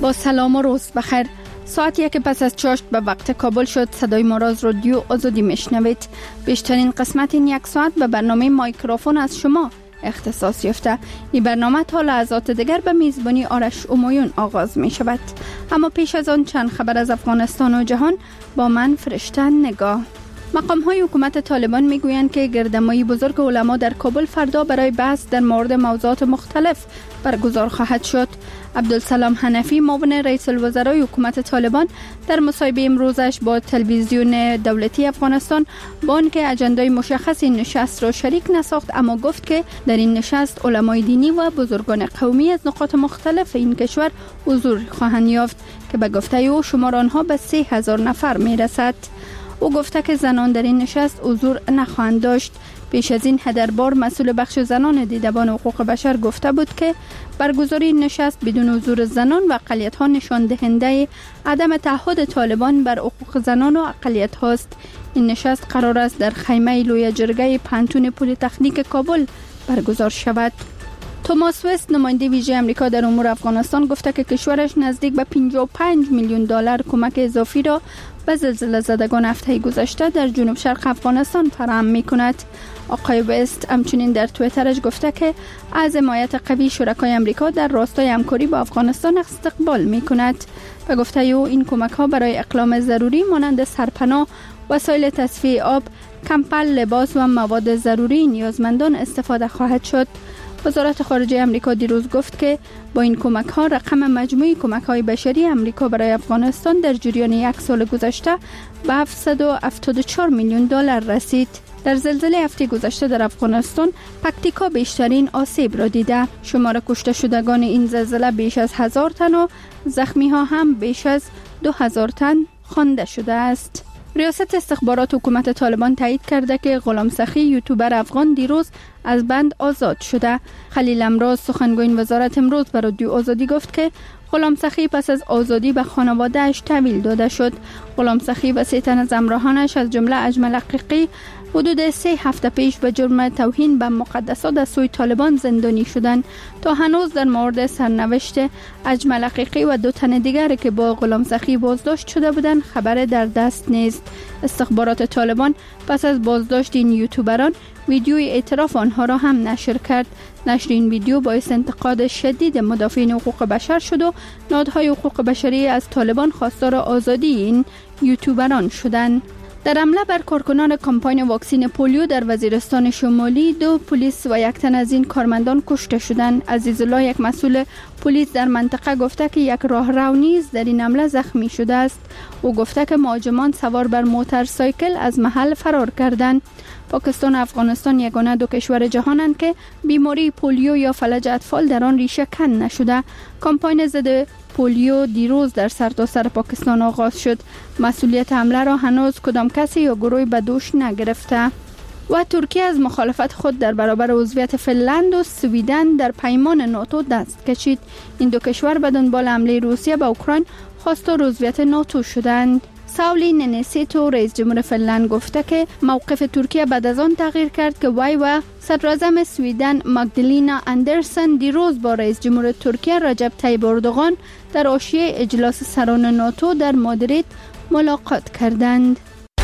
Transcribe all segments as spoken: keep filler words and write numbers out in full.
با سلام و روز بخیر. ساعت یک پس از چاشت به وقت کابل شد. صدای ما را از رادیو آزادی میشنوید. بیشترین قسمت این یک ساعت به برنامه مایکروفون از شما اختصاص یافته. این برنامه تا لحظات دیگر به میزبانی آرش امایون آغاز می شود. اما پیش از آن چند خبر از افغانستان و جهان با من فرشته نگاه. مقام های حکومت طالبان می گویند که گردهمایی بزرگ علما در کابل فردا برای بحث در مورد موضوعات مختلف برگزار خواهد شد. عبدالسلام حنفی معاون رئیس الوزرای حکومت طالبان در مصاحبه امروزش با تلویزیون دولتی افغانستان با آنکه اجندای مشخص این نشست را شریک نساخت، اما گفت که در این نشست علمای دینی و بزرگان قومی از نقاط مختلف این کشور حضور خواهند یافت که به گفته او شمار آنها به سه هزار نفر می رسد. او گفته که زنان در این نشست حضور نخواهند داشت. پیش از این هدربار مسئول بخش زنان دیدبان حقوق بشر گفته بود که برگزاری این نشست بدون حضور زنان و اقلیت‌ها نشان دهنده عدم تعهد طالبان بر حقوق زنان و اقلیت‌ها است. این نشست قرار است در خیمه لوی جرگه پانتون پلی تکنیک کابل برگزار شود. توماس وست نماینده ویژه امریکا در امور افغانستان گفته که کشورش نزدیک به پنجاه و پنج میلیون دلار کمک اضافی را به زلزله زدگان هفته گذشته در جنوب شرق افغانستان فراهم می‌کند. آقای وست همچنین در توییترش گفته که از حمایت قوی شرکای امریکا در راستای همکاری با افغانستان استقبال می‌کند. به گفته او این کمک‌ها برای اقلام ضروری مانند سرپناه، وسایل تصفیه آب، کمپل، لباس و مواد ضروری نیازمندان استفاده خواهد شد. وزارت خارجه امریکا دیروز گفت که با این کمک‌ها رقم مجموعی کمک‌های بشری امریکا برای افغانستان در جریان یک سال گذشته به هفتصد و هفتاد و چهار میلیون دلار رسید. در زلزله هفته گذشته در افغانستان پکتیکا بیشترین آسیب را دیده. شمار کشته شدگان این زلزله بیش از هزار تن و زخمی‌ها هم بیش از دو هزار تن خوانده شده است. ریاست استخبارات حکومت طالبان تایید کرده که غلام سخی یوتیوبر افغان دیروز از بند آزاد شده. خلیل امراض سخنگوی وزارت امروز به رادیو آزادی گفت که غلام سخی پس از آزادی به خانواده‌اش تحویل داده شد. غلام سخی و سه تن از همراهانش از جمله اجمل حقیقی حدود سه هفته پیش به جرم توهین به مقدسات از سوی طالبان زندانی شدند. تا هنوز در مورد سرنوشت اجمل حقیقی و دو تن دیگر که با غلام سخی بازداشت شده بودند خبر در دست نیست. استخبارات طالبان پس از بازداشت این یوتیوبران ویدیوی اعتراف آنها را هم نشر کرد. نشر این ویدیو باعث انتقاد شدید مدافعین حقوق بشر شد و نهادهای حقوق بشری از طالبان خواستار آزادی این یوتیوبران شدند. در حمله بر کارکنان کمپاین واکسین پولیو در وزیرستان شمالی دو پلیس و یک تن از این کارمندان کشته شدند. عزیزالله، یک مسئول پلیس در منطقه، گفته که یک راهرو نیز در این حمله زخمی شده است. او گفته که مهاجمان سوار بر موتورسایکل از محل فرار کردند. پاکستان و افغانستان یگانه دو کشور جهانند که بیماری پولیو یا فلج اطفال در آن ریشه کن نشده. کمپاین ضد پولیو دیروز در سرتاسر سر پاکستان آغاز شد. مسئولیت حمله را هنوز کدام کسی یا گروهی به دوش نگرفته. و ترکیه از مخالفت خود در برابر عضویت فنلند و سویدن در پیمان ناتو دست کشید. این دو کشور به دنبال حمله روسیه به اوکراین خواستار عضویت ناتو شدند. ساولی نینیستو رئیس جمهور فنلند گفته که موقف ترکیه بعد از آن تغییر کرد که وی و صدراعظم سویدن ماگدالینا اندرسن دیروز با رئیس جمهور ترکیه رجب طیب اردوغان در حاشیه اجلاس سران ناتو در مادرید ملاقات کردند.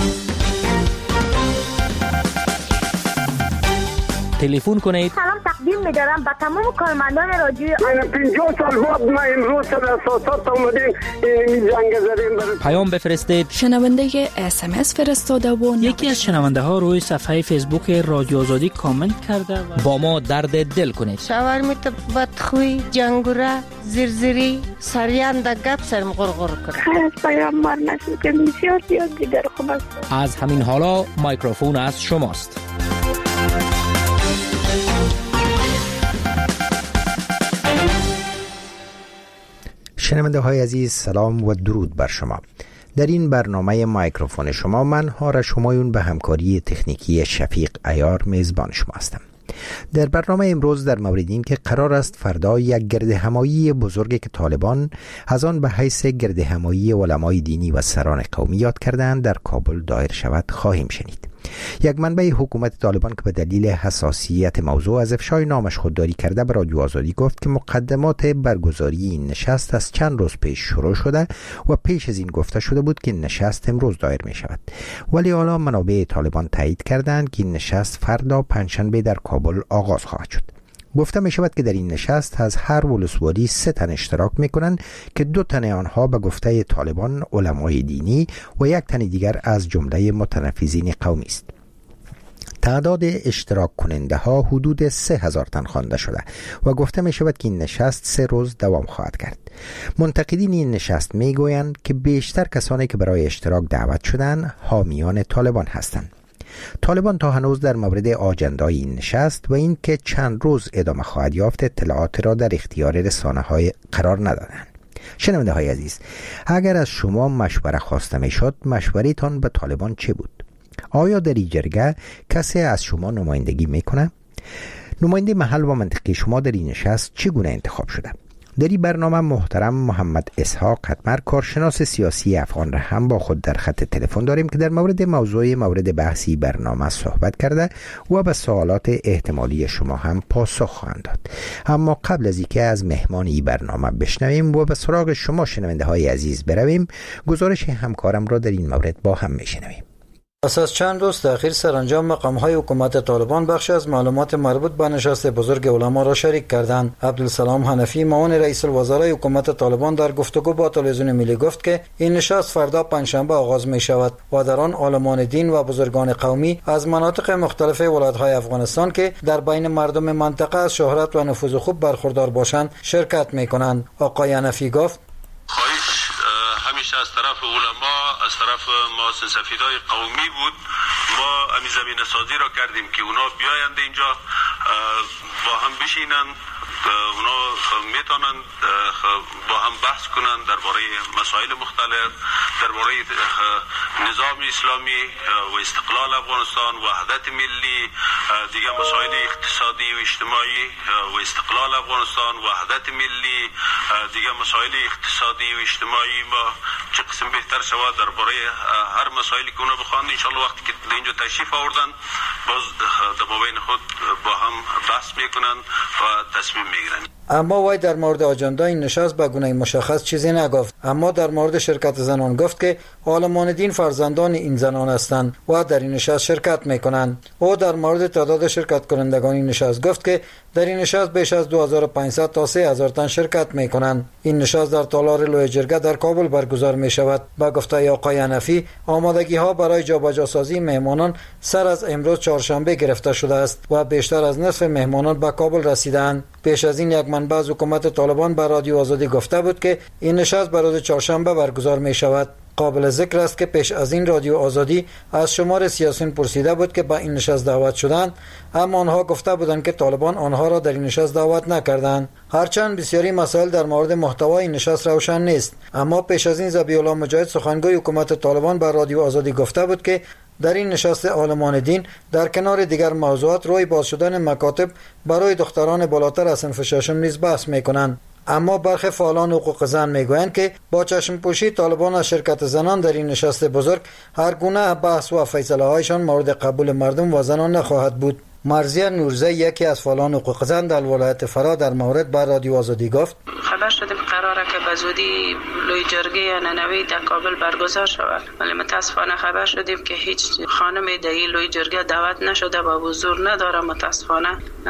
تلفن کنید. سلام تقدیم می‌دارم به تمام کارمندان رادیو. پنجاه سال بعد ما امروز سر اساسات اومدیم این جنگ زدیم. پیام بفرستید. شنونده اس ام اس فرستاده و یکی از شنونده ها روی صفحه فیسبوک رادیو آزادی کامنت کرده و با ما درد دل کنید. شاورمیت بدخوی، جنگوره، زرزری، سریان در گپ سرم غرغر کرد. خیلی پیام مار نشد که بسیار زیاد دیگر خوب است. از همین حالا مایکروفون از شماست. شنونده های عزیز، سلام و درود بر شما. در این برنامه مایکروفون شما من آرش همایون به همکاری تکنیکی شفیق عیار میزبان شما هستم. در برنامه امروز در مورد این که قرار است فردا یک گردهمایی بزرگی که طالبان از آن به حیث گردهمایی علمای دینی و سران قومی یاد کردند در کابل دایر شود خواهیم شنید. یک منبع حکومت طالبان که به دلیل حساسیت موضوع از افشای نامش خودداری کرده به رادیو آزادی گفت که مقدمات برگزاری این نشست از چند روز پیش شروع شده و پیش از این گفته شده بود که نشست امروز دایر می شود، ولی حالا منابع طالبان تایید کردند که این نشست فردا پنجشنبه در کابل آغاز خواهد شد. گفته می شود که در این نشست از هر ولسوالی سه تن اشتراک می کنند که دو تن آنها به گفته طالبان علمای دینی و یک تن دیگر از جمله متنفذین قومی است. تعداد اشتراک کننده ها حدود سه هزار تن خوانده شده و گفته می شود که این نشست سه روز دوام خواهد کرد. منتقدین این نشست می گویند که بیشتر کسانی که برای اشتراک دعوت شدند حامیان طالبان هستند. طالبان تا هنوز در مورد آجندای این نشست و این که چند روز ادامه خواهد یافت اطلاعات را در اختیار رسانه های قرار ندادند. شنونده های عزیز، اگر از شما مشوره خواسته می شد، مشوره‌تان به طالبان چه بود؟ آیا در این جرگه کسی از شما نمایندگی میکنه؟ نماینده محل و منطقه شما در این نشست چگونه انتخاب شده؟ در این برنامه محترم محمد اسحاق قطمر، کارشناس سیاسی افغان را هم با خود در خط تلفن داریم که در مورد موضوع مورد بحثی برنامه صحبت کرده و به سوالات احتمالی شما هم پاسخ خواهند داد. اما قبل از اینکه از مهمان این برنامه بشنویم و به سراغ شما شنونده های عزیز برویم، گزارش همکارم را در این مورد با هم میشنویم. پس از چند روز تأخیر سرانجام مقام‌های حکومت طالبان بخش از معلومات مربوط به نشست بزرگ علما را شریک کردند. عبدالسلام حنفی معاون رئیس الوزرای حکومت طالبان در گفتگو با تلویزیون ملی گفت که این نشست فردا پنجشنبه آغاز می شود و در آن عالمان دین و بزرگان قومی از مناطق مختلف ولایت‌های افغانستان که در بین مردم منطقه از شهرت و نفوذ خوب برخوردار باشند شرکت می کنند. آقای حنفی گفت همیشه از طرف علما، از طرف محسن سفیدای قومی بود. ما امی زمین سازی را کردیم که اونا بیایند اینجا با هم بشینند، اونا میتونن با هم بحث کنند درباره مسائل مختلف، درباره نظام اسلامی و استقلال افغانستان، وحدت ملی، دیگه مسائل اقتصادی و اجتماعی و استقلال افغانستان، وحدت ملی، دیگه مسائل اقتصادی و اجتماعی. ما چه قسم بهتر شود درباره هر مسائلی که اونا بخواند ان شاء الله وقتی که اینجا تشریف آوردن باز در مابین خود با هم بحث میکنن و تصمیم میگیرن. اما وای در مورد آجنده این نشست به گونه مشخص چیزی نگفت، اما در مورد شرکت زنان گفت که عالمان دین فرزندان این زنان هستند و در این نشست شرکت میکنند. او در مورد تعداد شرکت کنندگان این نشست گفت که در این نشست بیش از دو هزار و پانصد تا سه هزار تن شرکت میکنند. این نشست در تالار لوی جرگه در کابل برگزار می شود. با گفته آقای حنفی آمادگی ها برای جابجا سازی مهمانان سر از امروز چهارشنبه گرفته شده است و بیشتر از نصف مهمانان به کابل رسیدند. پیش از این یک منبع از حکومت طالبان به رادیو آزادی گفته بود که این نشست بر روز چهارشنبه برگزار می شود. قابل ذکر است که پیش از این رادیو آزادی از شمار سیاسیون پرسیده بود که به این نشست دعوت شدند، اما آنها گفته بودند که طالبان آنها را در این نشست دعوت نکردند. هرچند بسیاری مسائل در مورد محتوای این نشست روشن نیست، اما پیش از این ذبیح الله مجاهد سخنگوی حکومت طالبان به رادیو آزادی گفته بود که در این نشست عالمان دین در کنار دیگر موضوعات روی باز شدن مکاتب برای دختران بالاتر از صنف ششم نیز بحث میکنند. اما برخی فعالان حقوق زن میگویند که با چشم پوشی طالبان از شرکت زنان در این نشست بزرگ هر گونه بحث و فیصله هایشان مورد قبول مردم و زنان نخواهد بود. مرضیه نورزی یکی از فعالان حقوق زن در ولایت فرا در مورد با رادیو آزادی گفت خبر شدیم قراره که به زودی لوی جرگه ننوی در کابل برگزار شود، ولی متاسفانه خبر شدیم که هیچ خانم در این لوی جرگه دعوت نشده و حضور نداره. متاسفانه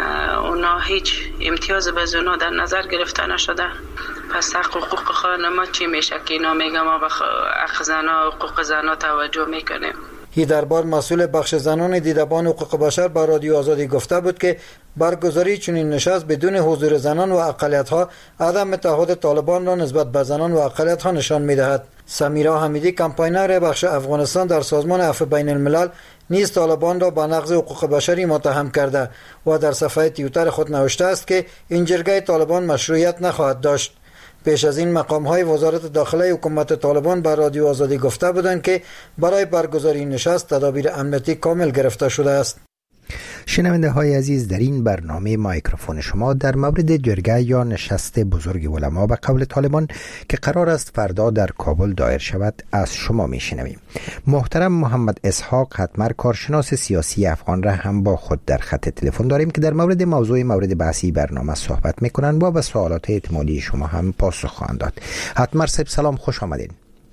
اونا هیچ امتیاز به زونا در نظر گرفته نشده. پس حقوق خانم چی میشه که اینا میگم ما به حق زنا حقوق زنا توجه میکنیم. هی دربار مسئول بخش زنان دیدبان حقوق بشر با رادیو آزادی گفته بود که برگزاری چنین نشست بدون حضور زنان و اقلیت‌ها عدم تعهد طالبان را نسبت به زنان و اقلیت‌ها نشان می‌دهد. سمیرا حمیدی کمپاینر بخش افغانستان در سازمان عفو بین الملل نیز طالبان را به نقض حقوق بشری متهم کرده و در صفحه توییتر خود نوشته است که این جرگه طالبان مشروعیت نخواهد داشت. پیش از این مقام‌های وزارت داخله حکومت طالبان به رادیو آزادی گفته بودند که برای برگزاری نشست تدابیر امنیتی کامل گرفته شده است. شنونده های عزیز، در این برنامه مایکروفون شما در مورد جرگه یا نشست بزرگ علما به قول طالبان که قرار است فردا در کابل دایر شود از شما می شنویم. محترم محمد اسحاق حتمر، کارشناس سیاسی افغان را هم با خود در خط تلفن داریم که در مورد موضوع مورد بحثی برنامه صحبت می کنند و به سوالات احتمالی شما هم پاسخ خواهند داد. حتمر صاحب سلام، خوش آمدین.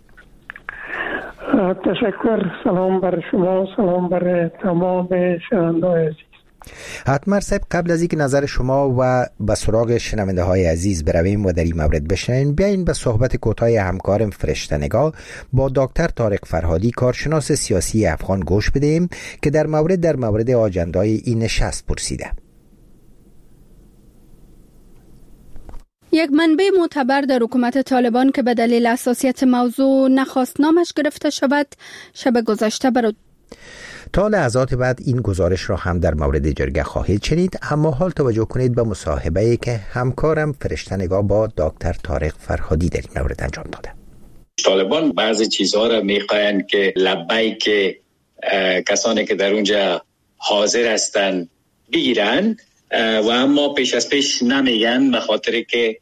تشکر. سلام بر شما، سلام بر تمام شنونده های عزیز. حتمر صاحب، قبل از اینکه نظر شما و به سراغ شنونده های عزیز برویم و در این مورد بشنویم، بیاین به صحبت کوتاه همکارم فرشته‌نگار با دکتر طارق فرهادی، کارشناس سیاسی افغان گوش بدهیم که در مورد در مورد آجندای این نشست پرسیده. یک منبع معتبر در حکومت طالبان که به دلیل حساسیت موضوع نخواست نامش گرفته شود، شب گذشته برای تا لحظات بعد این گزارش را هم در مورد جرگه خواهید شنید، اما حال توجه کنید به مصاحبه‌ای که همکارم فرشته‌نگار با دکتر طارق فرهادی در این مورد انجام داده. طالبان بعضی چیزها را میخواین که لبیک کسانی که در اونجا حاضر هستند بگیرن و اما پیش از پیش نمیگن به خاطر که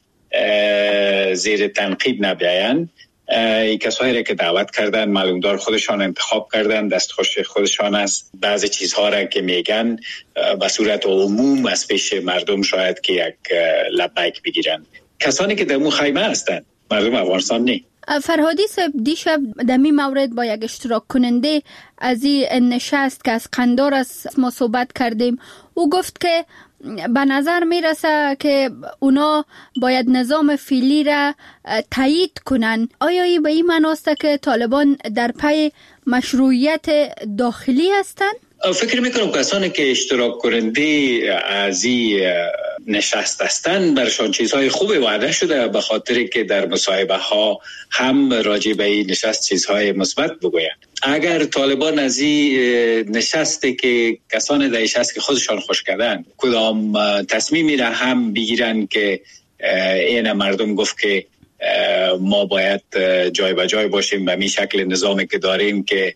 زیر تنقید نبیاین. این کسایی را که دعوت کردن معلومدار خودشان انتخاب کردن، دستخوش خودشان است. بعضی چیزها را که میگن به صورت عموم از پیش مردم شاید که یک لبیک بگیرن. کسانی که در مو خیمه هستن مردم افغانستان نه. فرهادی صاحب، دیشب در این مورد با یک اشتراک کننده از این نشست که از قندار است ما صحبت کردیم. او گفت که به نظر میرسه که اونا باید نظام فعلی را تایید کنن. آیا ای به این معناست که طالبان در پی مشروعیت داخلی هستند؟ فکر میکنم کسانی که اشتراک کننده از این نشست هستند برشان چیزهای خوبی وعده شده، به خاطر که در مصاحبه ها هم راجع به این نشست چیزهای مثبت بگویند. اگر طالبان از این نشستی که کسانی در نشست که خودشان خوش کردن کدام تصمیمی را هم بگیرن که این مردم گفت که ما باید جای به جای باشیم به می شکل نظامی که داریم که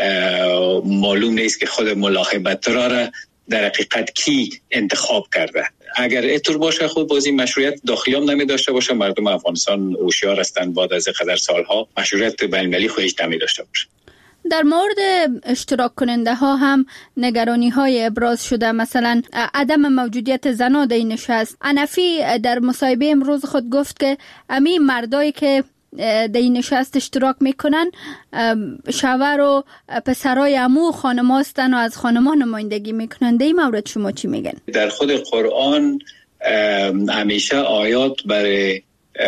معلوم نیست که خود ملاحبت را در حقیقت کی انتخاب کرده. اگر اینطور باشه خود بازی مشروعیت داخلی هم نمی داشته باشه، مردم افغانستان هوشیار هستند بعد از قدر سالها مشروعیت بین‌المللی خودش نمی داشته باشه. در مورد اشتراک کننده ها هم نگرانی های ابراز شده، مثلا عدم موجودیت زنان در این نشست. حنفی در مصاحبه امروز خود گفت که امی مردایی که در این نشست اشتراک میکنن شوهر و پسرای عمو خانم هستن و از خانما نمایندگی میکنن. در این مورد شما چی میگن؟ در خود قرآن همیشه آیات برای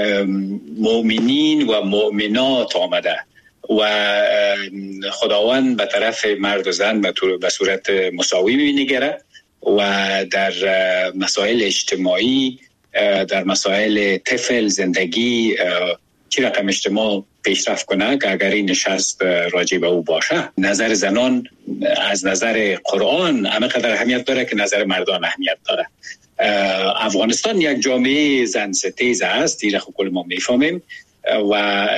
مؤمنین و مؤمنات آمده و خداوند به طرف مرد و زن به صورت مساوی می‌نگره و در مسائل اجتماعی، در مسائل طفل زندگی چی رقم اجتماع پیشرفت کنه که اگر این نشست راجع به او باشه. نظر زنان از نظر قرآن همه قدر اهمیت داره که نظر مردان اهمیت داره. افغانستان یک جامعه زن ستیز است، این خب کل ما میفهمیم و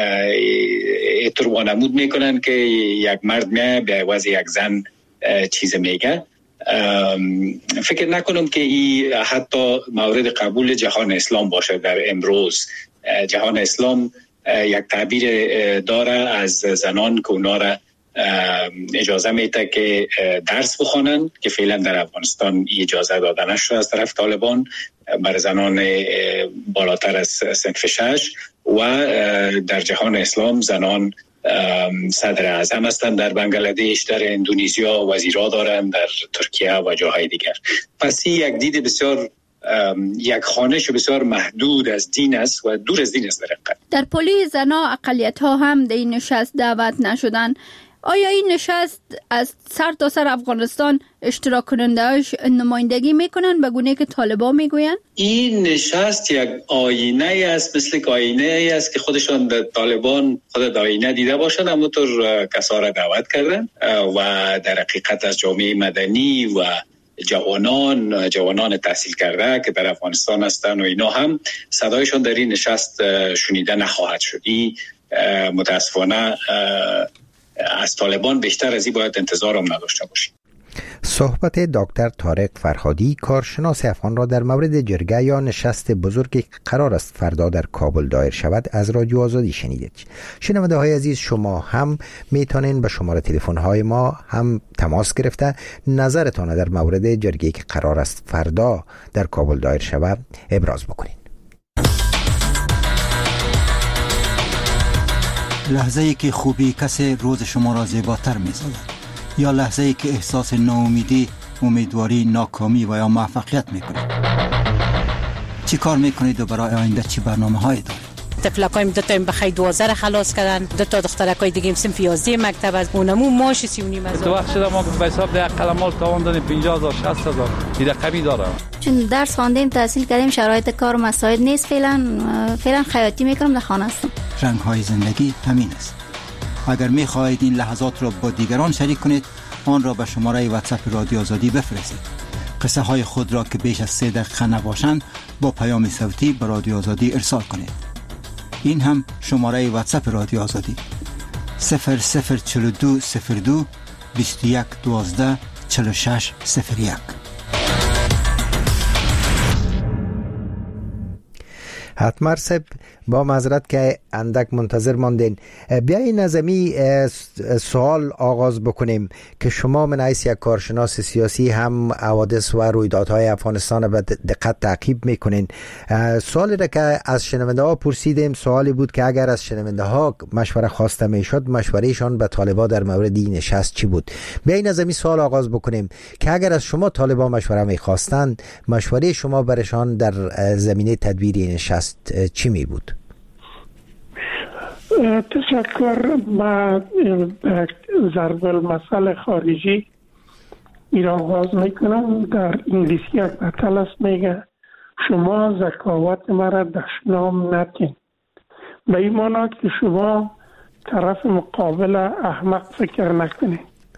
اینطور وانمود میکنن که یک مرد میه به عوض یک زن چیز میگه. فکر نکنم که این حتی مورد قبول جهان اسلام باشه. در امروز جهان اسلام یک تعبیر داره از زنان که اونا را اجازه میده که درس بخونن که فعلا در افغانستان اجازه داده نشده از طرف طالبان بر زنان بالاتر از صنف شش و در جهان اسلام زنان صدر اعظم هستند. در بنگلادش، در اندونزیا وزیرا دارن، در ترکیه و جاهای دیگر. پس این یک دید بسیار یک خانش بسیار محدود از دین است و دور از دین است. در حقیقت در پلی زنا اقلیت ها هم در این نشست دعوت نشدن. آیا این نشست از سر تا سر افغانستان اشتراک کننده‌اش نمایندگی میکنن به گونه که طالبان میگوین؟ این نشست یک آینه است، مثل که آینه است که خودشان در طالبان خود آینه دیده باشند، اما طور کسا را دعوت کردن و در حقیقت از جامعه مدنی و جوانان جوانان تحصیل کرده که در افغانستان هستند و اینا هم صدایشان در این نشست شنیده نخواهد شد. این متاسفانه از طالبان بیشتر از این باید انتظار هم نداشته باشیم. صحبت دکتر طارق فرهادی کارشناس افغان را در مورد جرگه یا نشست بزرگی قرار است فردا در کابل دایر شود از رادیو آزادی شنیدید. شنونده های عزیز، شما هم میتونین به شماره تلفن های ما هم تماس گرفته نظرتان در مورد جرگه‌ای که قرار است فردا در کابل دایر شود ابراز بکنید. لحظه ای که خوبی کسی روز شما را زیباتر می‌سازد، یا لحظه ای که احساس ناامیدی، امیدواری، ناکامی و یا موفقیت میکنید. چی کار میکنید و برای آینده چی برنامه هایی دارید؟ طفلکایم دو تا بخیر دوازده را خلاص کردن، دو تا دخترکای دیگه صنف یازده مکتب از اونمو ماش سی و نیم هزار. تو وقت شده ما به حساب ده قلمال تاوان دادیم پنجاه هزار شصت هزار دیگه کمی داره. چون درس خواندیم تحصیل کردیم شرایط کار و مساعد نیست، فعلا فعلا خیاطی میکنم، در خانه هستم. رنگ های زندگی همین است. اگر می خواهید این لحظات را با دیگران شریک کنید، آن را به شماره واتساپ رادیو آزادی بفرستید. قصه های خود را که بیش از سه دقیقه نباشند با پیام صوتی به رادیو آزادی ارسال کنید. این هم شماره واتساپ رادیو آزادی صفر صفر چهل و دو صفر دو بیست و یک دوازده چهل و شش صفر یک. حتما سب با معذرت که اندک منتظر ماندین. بیایید از امی سوال آغاز بکنیم که شما من حیث یک کارشناس سیاسی هم حوادث و رویدادهای افغانستان به دقت تعقیب میکنین. سوالی را که از شنونده ها پرسیدیم سوالی بود که اگر از شنونده ها مشوره خواسته میشد مشورهشان به طالبان در مورد این نشست چی بود. بیایید از امی سوال آغاز بکنیم که اگر از شما طالبان مشوره میخواستند مشوره شما برشان در زمینه تدبیر این نشست چی می بود؟ تشکر. ما ضرب المثل خارجی ای را آغاز میکنم. در انگلیسی یک مثل است میگه شما ذکاوت مرا دشنام نتین، به این معنی که شما طرف مقابل احمق فکر نکنید.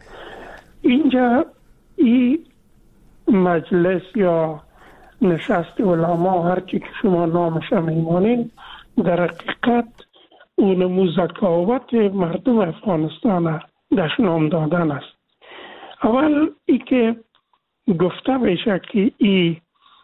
اینجا این مجلس یا نشست علما هرچی که شما نامش میمانید در حقیقت اونمو ذکاوت مردم افغانستان دشنام دادن است. اول ای که گفته بشه که این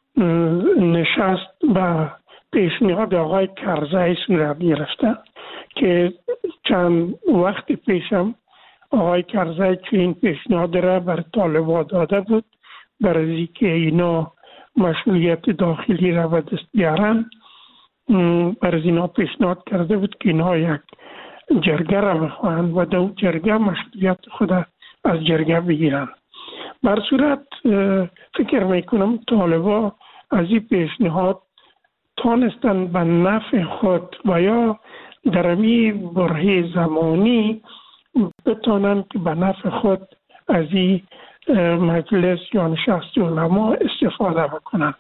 نشست به پیشنهاد آقای کرزی صورت گرفته که چند وقت پیشم آقای کرزی که این پیشنهاد را بر طالبان داده بود برای که اینا مشروعیت داخلی را به دست بیارن، برای اینا پیشنهاد کرده بود که اینا یک جرگه را بخواهند و دو جرگه مشروعیت خود از جرگه بگیرن. بر صورت فکر میکنم طالبا از این پیشنهاد تانستن به نفع خود و یا در امی برهه زمانی بتانند که به نفع خود از این مجلس یا نشست علما استفاده بکنن.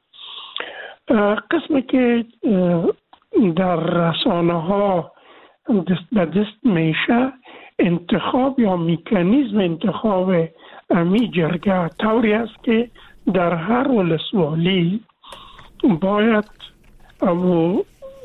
قسمی که در رسانه ها دست به دست میشه انتخاب یا مکانیزم انتخاب امی جرگه طوری است که در هر ولسوالی باید او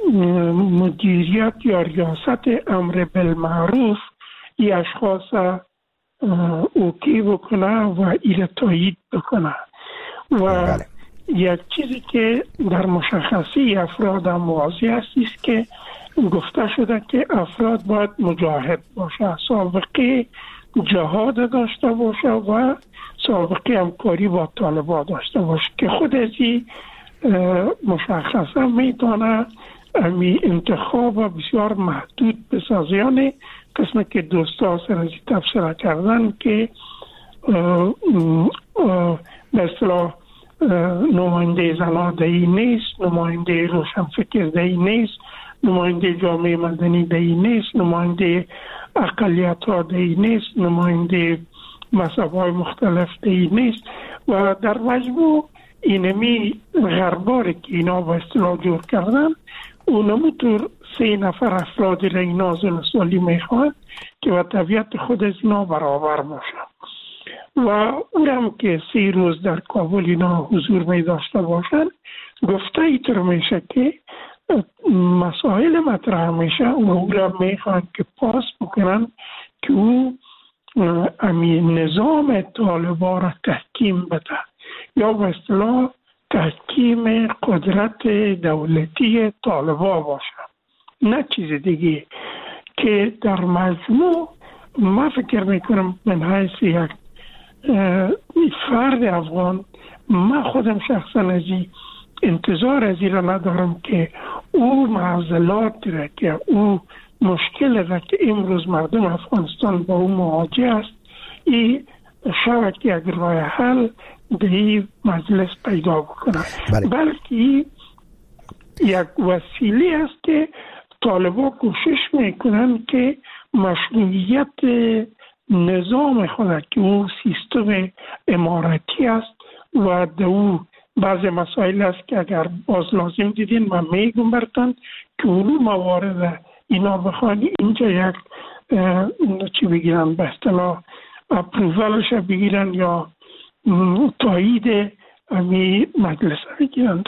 مدیریت یا ریاست امر بالمعروف ای اشخاص اوکی بکنه و ایره تایید بکنه و بله. یک چیزی که در مشخصی افراد هم واضح است که گفته شده که افراد باید مجاهد باشه، سابقه جهاد داشته باشه و سابقه همکاری با طالبان داشته باشه که خود از این مشخصه میتونه امی انتخاب بسیار محدود بسازیانه. قسمه که دوستا سرزی تفسیر کردن که به اصطلاح نماینده زنان دهی نیست، نماینده روشنفکر دهی نیست، نماینده جامعه مدنی دهی نیست، نماینده اقلیت ها دهی نیست، نماینده مذهب های مختلف دهی نیست و در مجموع اینمی غرباری که اینا با اصطلاح جور کردن اونمو طور سه نفر افرادی را اینا زلسوالی میخواد که و طبیعت خود از اینا برابر باشه و اونم که سه روز در کابل اینا حضور می داشته باشن. گفته ایتر میشه که مسائل مطرح میشه و اون را میخواد که پاس بکنن که او امی نظام طالبان را تحکیم بده یا به اصطلاح تحکیم قدرت دولتی طالبان باشه، نه چیز دیگه. که در مجموع ما فکر میکنم من حیث یک فرد افغان، ما خودم شخصا از انتظار از این را ندارم که او معضلات را که او مشکل را که امروز مردم افغانستان با او مواجه است این شاید که یک راه حل به این مجلس پیدا بکنه، بلکه یک وسیله است که طالبان کوشش میکنن که مشروعیت نظام خود که اون سیستم امارتی است و دو بعض مسائل است که اگر باز لازم دیدین من میگم برتن که اون موارد اینا بخوان اینجا یک چی بگیرن به اصطلاح اپروولش بگیرن یا تایید امی مجلس بگیرن.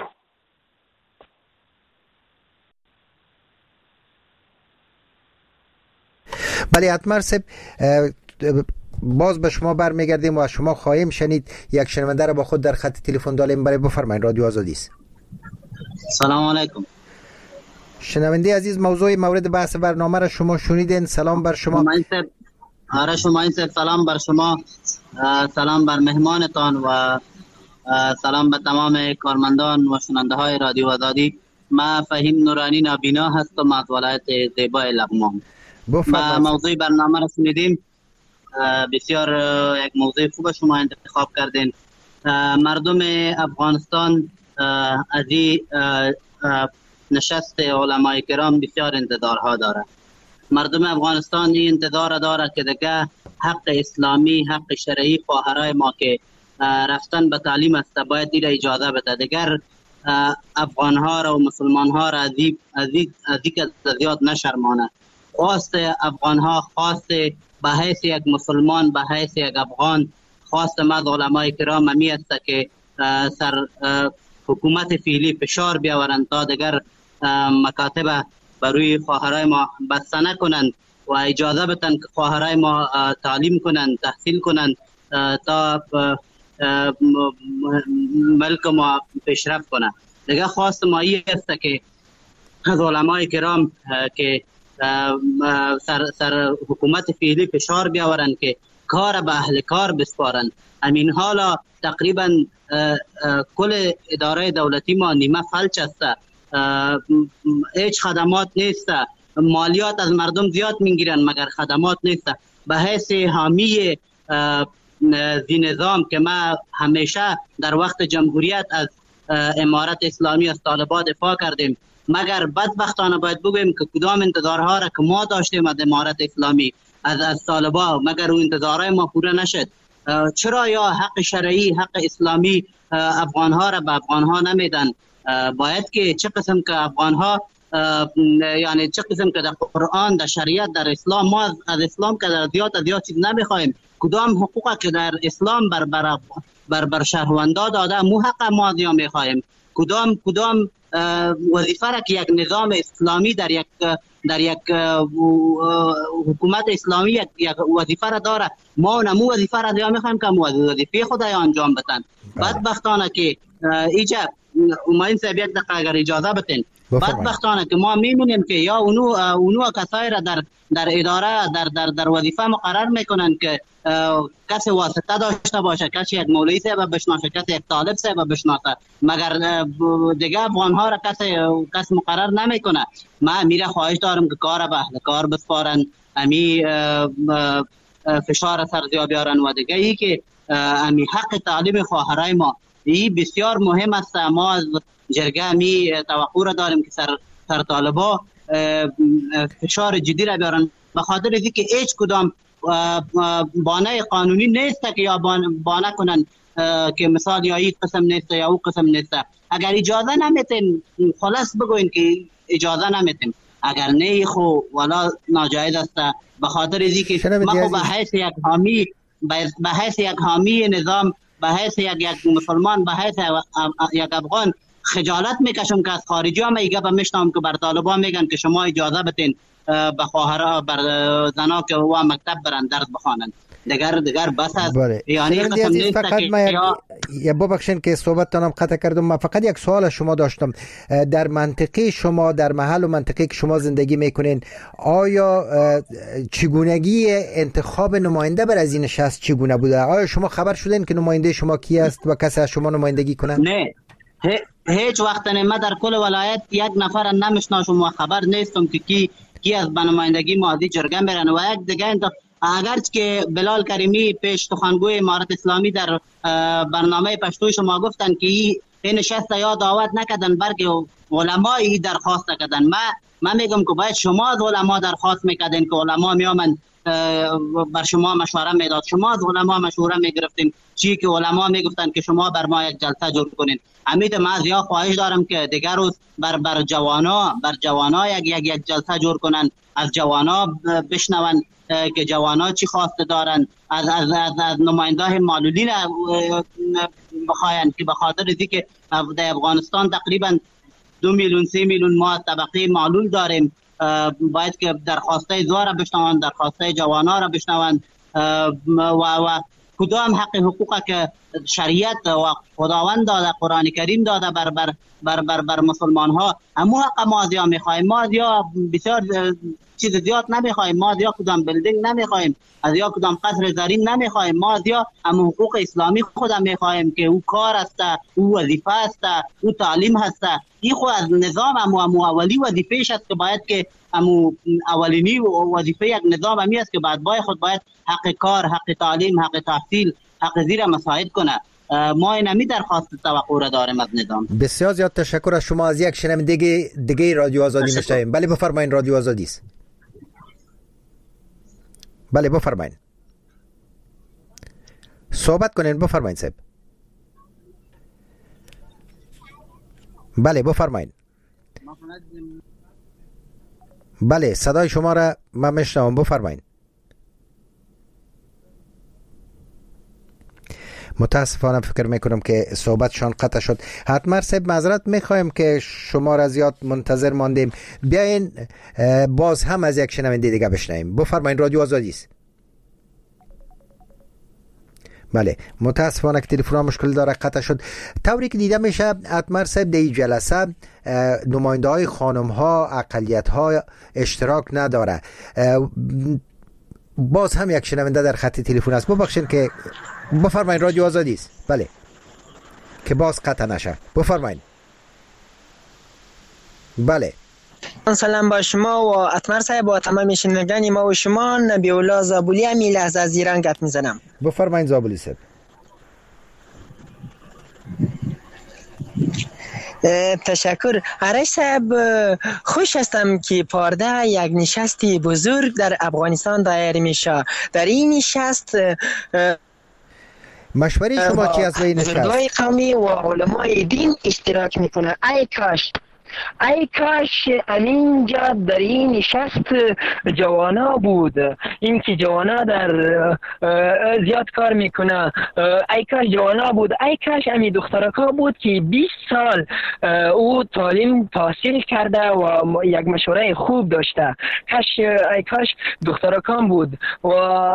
بله اتمر صاحب، باز به شما برمیگردیم و از شما خواهیم شنید. یک شنونده را با خود در خط تلفن داریم، برای بفرمایید. رادیو آزادی است. سلام علیکم شنونده عزیز، موضوع مورد بحث برنامه را شما شنیدین. سلام بر شما. آره شما این سلام بر شما، سلام بر مهمانتان و سلام به تمام کارمندان و شنونده های رادیو آزادی. ما فهیم نورانی نابینا هستم از ولایت زیبای لغمان. ما موضوع برنامه را شنیدیم، بسیار یک موضوع خوب شما انتخاب کردین. مردم افغانستان از این نشست علمای کرام بسیار انتظارها داره. مردم افغانستان این انتظار داره که دیگه حق اسلامی، حق شرعی خواهرای ما که رفتن به تعلیم است باید دیگه اجازه بده. دیگر افغان ها را و مسلمان ها را از این که زیاد نشرمانه. خواست افغان ها، خواست به حیث یک مسلمان، به حیث یک افغان، خواست ما از علمای کرام همی است که سر حکومت فعلی فشار بیاورند تا دیگر مکاتب بروی خواهرای ما بسته نکنند و اجازه بدن که خواهرای ما تعلیم کنند، تحصیل کنند تا ملک ما پیشرفت کنند. دیگه خواست ما این است که از علمای کرام که سر, سر حکومت فعلی فشار بیاورند که کار به اهل کار بسپارند. همین حالا تقریبا کل اداره دولتی ما نیمه فلج است، هیچ خدمات نیست، مالیات از مردم زیاد میگیرن مگر خدمات نیست. به حیث حامی زی نظام که ما همیشه در وقت جمهوریت از امارت اسلامی از طالبان دفاع کردیم، مگر بدبختانه باید بگویم که کدام انتظارها را که ما داشتیم از امارت اسلامی از از طالبان مگر اون انتظارهای ما پوره نشد. چرا یا حق شرعی، حق اسلامی افغان ها را به افغان ها نمیدن؟ باید که چه قسم که افغان ها یعنی چه قسم که در قرآن، در شریعت، در اسلام، ما از اسلام که در زیاد از زیاد چیز نمیخوایم. کدام حقوق که در اسلام بر بر بر, بر شهروندا داده مو حق ما زیاد میخوایم. کدام کدام وظیفه را که یک نظام اسلامی در یک در یک حکومت اسلامی یک, یک وظیفه را داره، ما نمو وظیفه را زیاد میخوایم که وظیفه خود انجام بدن. بدبختانه که ایجا اوماین صاحب یک دقیقه اگر اجازه بتین، بدبختانه که ما میبینیم که یا اونو اونو کسایی را در در اداره در در در وظیفه مقرر میکنن که کسی واسطه داشته باشه، کسی یک مولوی صاحب بشناسه، کسی یک طالب صاحب بشناسه، مگر دیگه افغان ها را کسی کس مقرر نمیکنه. ما میره خواهش دارم که کار به اهل کار بسپارن، امی فشار سر زیاد بیارن و دیگه ای که امی حق تعلیم خواهرای ما این بسیار مهم است. ما از جرگه می توقع را داریم که سر سر طالبا فشار جدی را بیارن، به خاطر اینکه هیچ کدام بانه قانونی نیست که یا بانه کنن که مثال یا این قسم نیست یا او قسم نیست. اگر اجازه نمیتین خلاص بگوین که اجازه نمیتین، اگر نه خو ولا ناجایز است. به خاطر اینکه ما خو به حیث یک حامی به حیث یک حامی نظام، به حیث یک یک مسلمان، به حیث یک افغان خجالت میکشم که از خارجی ها میگه و میشنم که بر طالبان میگن که شما اجازه بتین به خواهرها بر زنا که و مکتب برن درس بخوانند. دیگر دیگر بس است. بله. یعنی قسم نیست فقط که ما یک... یا... یا ببخشید که صحبتتانم قطع کردم. من فقط یک سوال از شما داشتم. در منطقه شما، در محل و منطقه که شما زندگی میکنین، آیا چگونگی انتخاب نماینده بر از این نشست چگونه بوده؟ آیا شما خبر شدین که نماینده شما کی است و کسی از شما نمایندگی کنه؟ نه، هیچ وقت نه. من در کل ولایت یک نفر نمیشناسم و خبر نیستم که کی کی از نمایندگی مادی جرگه میرن. و یک دیگه انت... اگرچه که بلال کریمی پیش سخنگوی امارت اسلامی در برنامه پشتوی شما گفتن که این نشست یا دعوت نکردن بلکه علمای درخواست کردن، من من میگم که باید شما از علما درخواست میکردین که علما میامن بر شما مشوره میداد، شما از علما مشوره میگرفتین، چی که علما میگفتن که شما بر ما یک جلسه جور کنین. امید ما زیاد خواهش دارم که دیگر روز بر بر جوانا بر جوانا یک یک یک جلسه جور کنن، از جوانا بشنون که جوانا چی خواسته دارن، از از از, از نماینده معلولین بخواین که به خاطر اینکه در افغانستان تقریبا دو میلیون سه میلیون ما طبقه معلول داریم، باید که درخواسته زوار بشنون، درخواسته جوانا را بشنون و و کدام حق حقوق که شریعت و خداوند داده، قرآن کریم داده بر بر بر بر, بر مسلمان ها، همو حق ما زیاد میخوایم. ما زیاد بسیار چیز زیاد نمیخوایم، ما زیاد کدام بلدینگ نمیخوایم، از یا کدام قصر زرین نمیخوایم، ما زیاد همو حقوق اسلامی خودم میخوایم که او کار است، او وظیفه است، او تعلیم هست. این خود از نظام همو همو اولی وظیفه‌اش است که باید که همو اولینی وظیفه یک نظام همی است که بعد باید خود باید حق کار، حق تعلیم، حق تحصیل، حق زیر مساعد کنه. ما این همی درخواست توقع را داریم از نظام. بسیار زیاد تشکر از شما. از یک شنونده دیگه دیگه رادیو آزادی میشنویم. بله بفرمایید، رادیو آزادی است. بله بفرمایید، صحبت کنین، بفرمایید صاحب. بله بفرمایید. بله صدای شما را من میشنوم، بفرمایید. متاسفانه فکر میکنم که صحبتشان قطع شد. حتما صاحب معذرت میخوایم که شما را زیاد منتظر ماندیم. بیاین باز هم از یک شنونده دیگه بشنویم. بفرمایید، رادیو آزادی است. بله متاسفانه که تلفن مشکل داره، قطع شد. طوری که دیده میشه اتمر صاحب در این جلسه نماینده های خانم ها، اقلیت ها اشتراک نداره. باز هم یک شنونده در خط تلفن است. ببخشید که بفرمایید، رادیو آزادی است. بله که باز قطع نشه، بفرمایید. بله سلام با شما و اتمر صاحب و تمام شنوندگان ما و شما. نبی الله زابولی همی لحظه از ایران گپ میزنم. بفرمایید زابولی صاحب. تشکر. آرش صاحب خوش هستم که پارده یک نشستی بزرگ در افغانستان دایر میشه. در این نشست مشوره شما چی از این نشست؟ بزرگای قومی و علمای دین اشتراک میکنه. ای کاش ای کاش اینجا در این نشست جوانا بود، این که جوانا در زیاد کار میکنه. ای کاش جوانا بود، ای کاش امی دخترکا بود که بیست سال او تعلیم تحصیل کرده و یک مشوره خوب داشته. کاش ای کاش دخترکان بود. و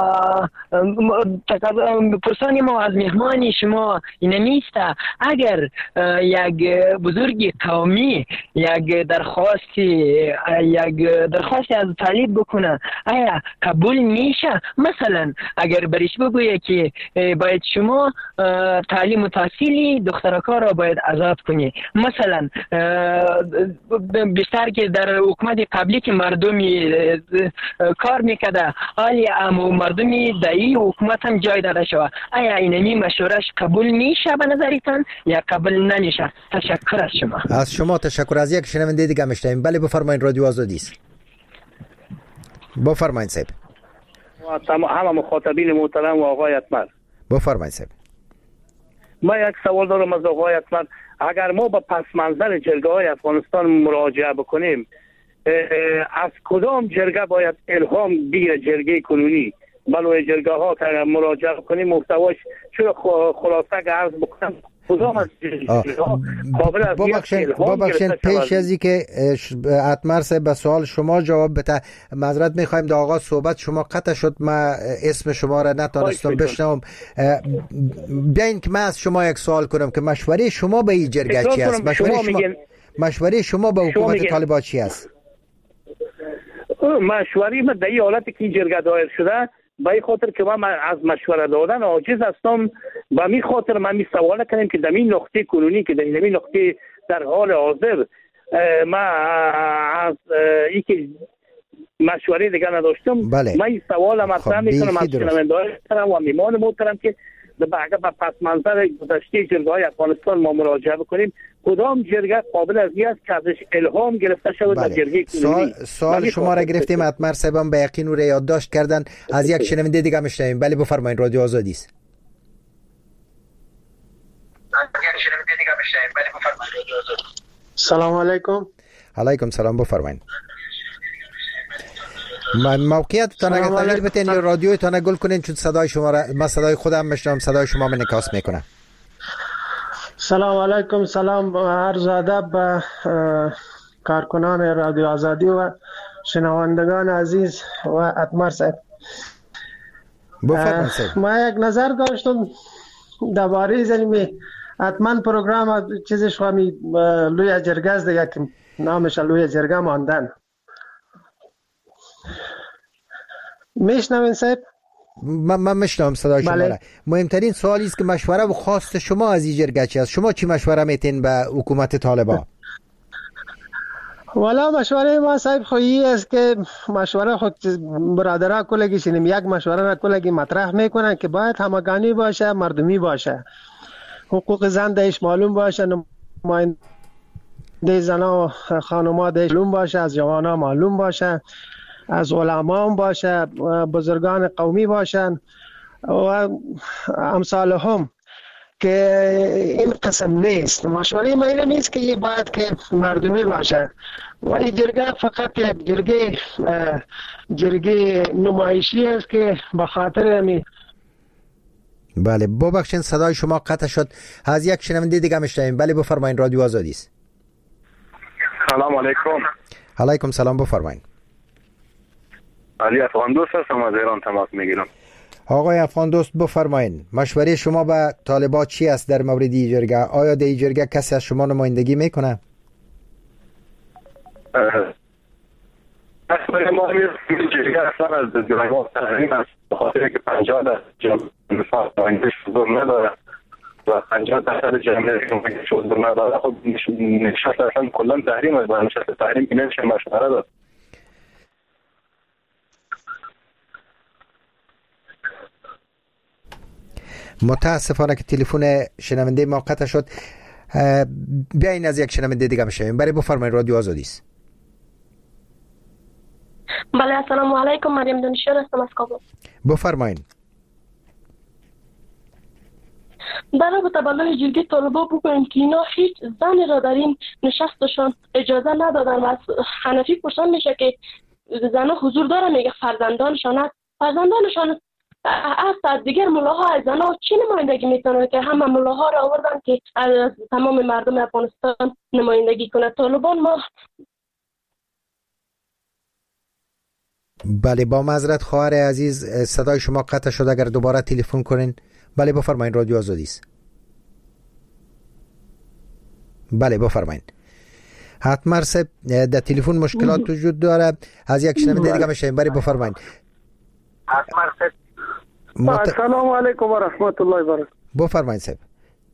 پرسان ما از مهمان شما اینمیسته اگر یک بزرگ قومی یک درخواستی یک درخواستی از طالب بکنه آیا قبول میشه؟ مثلا اگر بریش بگویه که باید شما تعلیم و تحصیلی دخترکا را باید آزاد کنی، مثلا بیشتر که در حکومت قبلی که مردمی کار میکده حالی امو مردمی دایی حکومت هم جای داده شوه، آیا اینمی مشورش قبول میشه به نظریتان یا قبول نمیشه؟ تشکر از شما. از شما تشکر. از یک شنونده دیگه میشنویم. بله بفرمایید، رادیو آزادی است. بفرمایید صاحب. و همه مخاطبین محترم و آقای اتمر. بفرمایید صاحب. ما یک سوال دارم از آقای اتمر. اگر ما به پس منظر جرگه های افغانستان مراجعه بکنیم، از کدام جرگه باید الهام بگیره جرگه کنونی؟ بلوی جرگه ها که مراجعه بکنیم محتواش چرا خلاصه که عرض بکنم کدام از قابل از ببخشید پیش از اینکه اتمر صاحب به سوال شما جواب بده، معذرت میخوایم در آغاز صحبت شما قطع شد، من اسم شما را نتونستم بشنوم. بیاین که من از شما یک سوال کنم که مشوره شما به این جرگه چی است؟ مشوره شما مشوره شما به حکومت طالبان چی است؟ مشوره من در این حالتی که جرگه دایر شده به این خاطر که من از مشوره دادن عاجز هستم. به می خاطر من می سوال کنیم که در این نقطه کنونی که در این نقطه در حال حاضر من از این که مشوره دیگه نداشتم. بله. من این سوال مطرح میکنم از شنونده‌های محترم و میمان محترم که اگر به پس منظر گذشته جرگه‌های افغانستان ما مراجعه بکنیم کدام جرگه قابل از این است که ازش الهام گرفته شود در جرگه کنونی؟ سوال, سوال شما را گرفتیم. اتمر صاحبم به یقین او را یادداشت کردن. از یک شنونده دیگه میشنویم. بله بفرمایید، رادیو آزادی است. سلام علیکم. علیکم سلام، بفرمایید. موقعیت تا اگر تغییر بتین یا رادیوی تا گل کنین چون صدای شما را من صدای خودم میشنوم، صدای شما من انعکاس میکنه. سلام علیکم. سلام عرض ادب به کارکنان رادیو آزادی و شنوندگان عزیز و اتمر صاحب. بفرمایید. ما یک نظر داشتم درباره زمین حتما پروگرام چیزش خوامی لوی جرگه است دیگه که نامش لوی جرگه ماندن. میشنوین صاحب؟ من من میشنوم صدای شما را. مهمترین سوالی است که مشوره و خواست شما از این جرگه چی است؟ شما چی مشوره میتین به حکومت طالبان؟ والا مشوره ما صاحب خویی است که مشوره خود برادرها کلگی شنیم یک مشوره را کلگی مطرح میکنن که باید همگانی باشه، مردمی باشه، حقوق زن دیش معلوم باشه، نماینده زنها و خانم‌ها دیش معلوم باشه، از جوانها معلوم باشه، از علما هم باشه، بزرگان قومی باشن و امثال هم که این قسم نیست. مشوره ما این نیست که یه باید که مردمی باشه ولی جرگه فقط یک جرگه جرگه نمایشی است که به خاطر امی. بله ببخشید صدای شما قطع شد. از یک شنونده دیگه میشنویم. بله بفرمایید، رادیو آزادی است. سلام علیکم. علیکم سلام، بفرمایید. علی افغان دوست هستم، از ایران تماس میگیرم. آقای افغان دوست بفرمایید، مشوره شما به طالبان چی است در مورد این جرگه؟ آیا در این جرگه کسی از شما نمایندگی میکنه؟ مشوره ما این جرگه اصلا از جرگه تحریم است به خاطر که پنجاه درصد جمعه نمایندگی حضور نداره و پنجاه درصد جمعه حضور نداره. خب نشست اصلا کلا تحریم است و نشست تحریم که نمیشه مشوره داد. متاسفانه که تلفن شنونده ما قطع شد. بیاین از یک شنونده دیگه بشویم. برای بفرمایید، رادیو آزادی است. بله السلام علیکم، مریم دانشور هستم از کابل. بفرمایید. در رابطه با لوی جرگه طالبان بگویم که اینا هیچ زنی را در این نشستشان اجازه ندادن و از حنفی پرسان میشه که زنها حضور داره، میگه فرزندانشان هست. فرزندانشان از دیگر ملاها از زنها چی نمایندگی میتونه که همه ملاها را آوردن که از تمام مردم افغانستان نمایندگی کنه. طالبان ما بله با معذرت خواهر عزیز صدای شما قطع شد، اگر دوباره تلفن کنین. بله بفرمایید، رادیو آزادی است. بله بفرمایید. اتمر صاحب در تلفن مشکلات وجود داره. از یک شنونده دیگه میشیم. بله بفرمایید. اتمر صاحب مت... سلام علیکم و رحمت الله و برکاته. بفرمایید صاحب.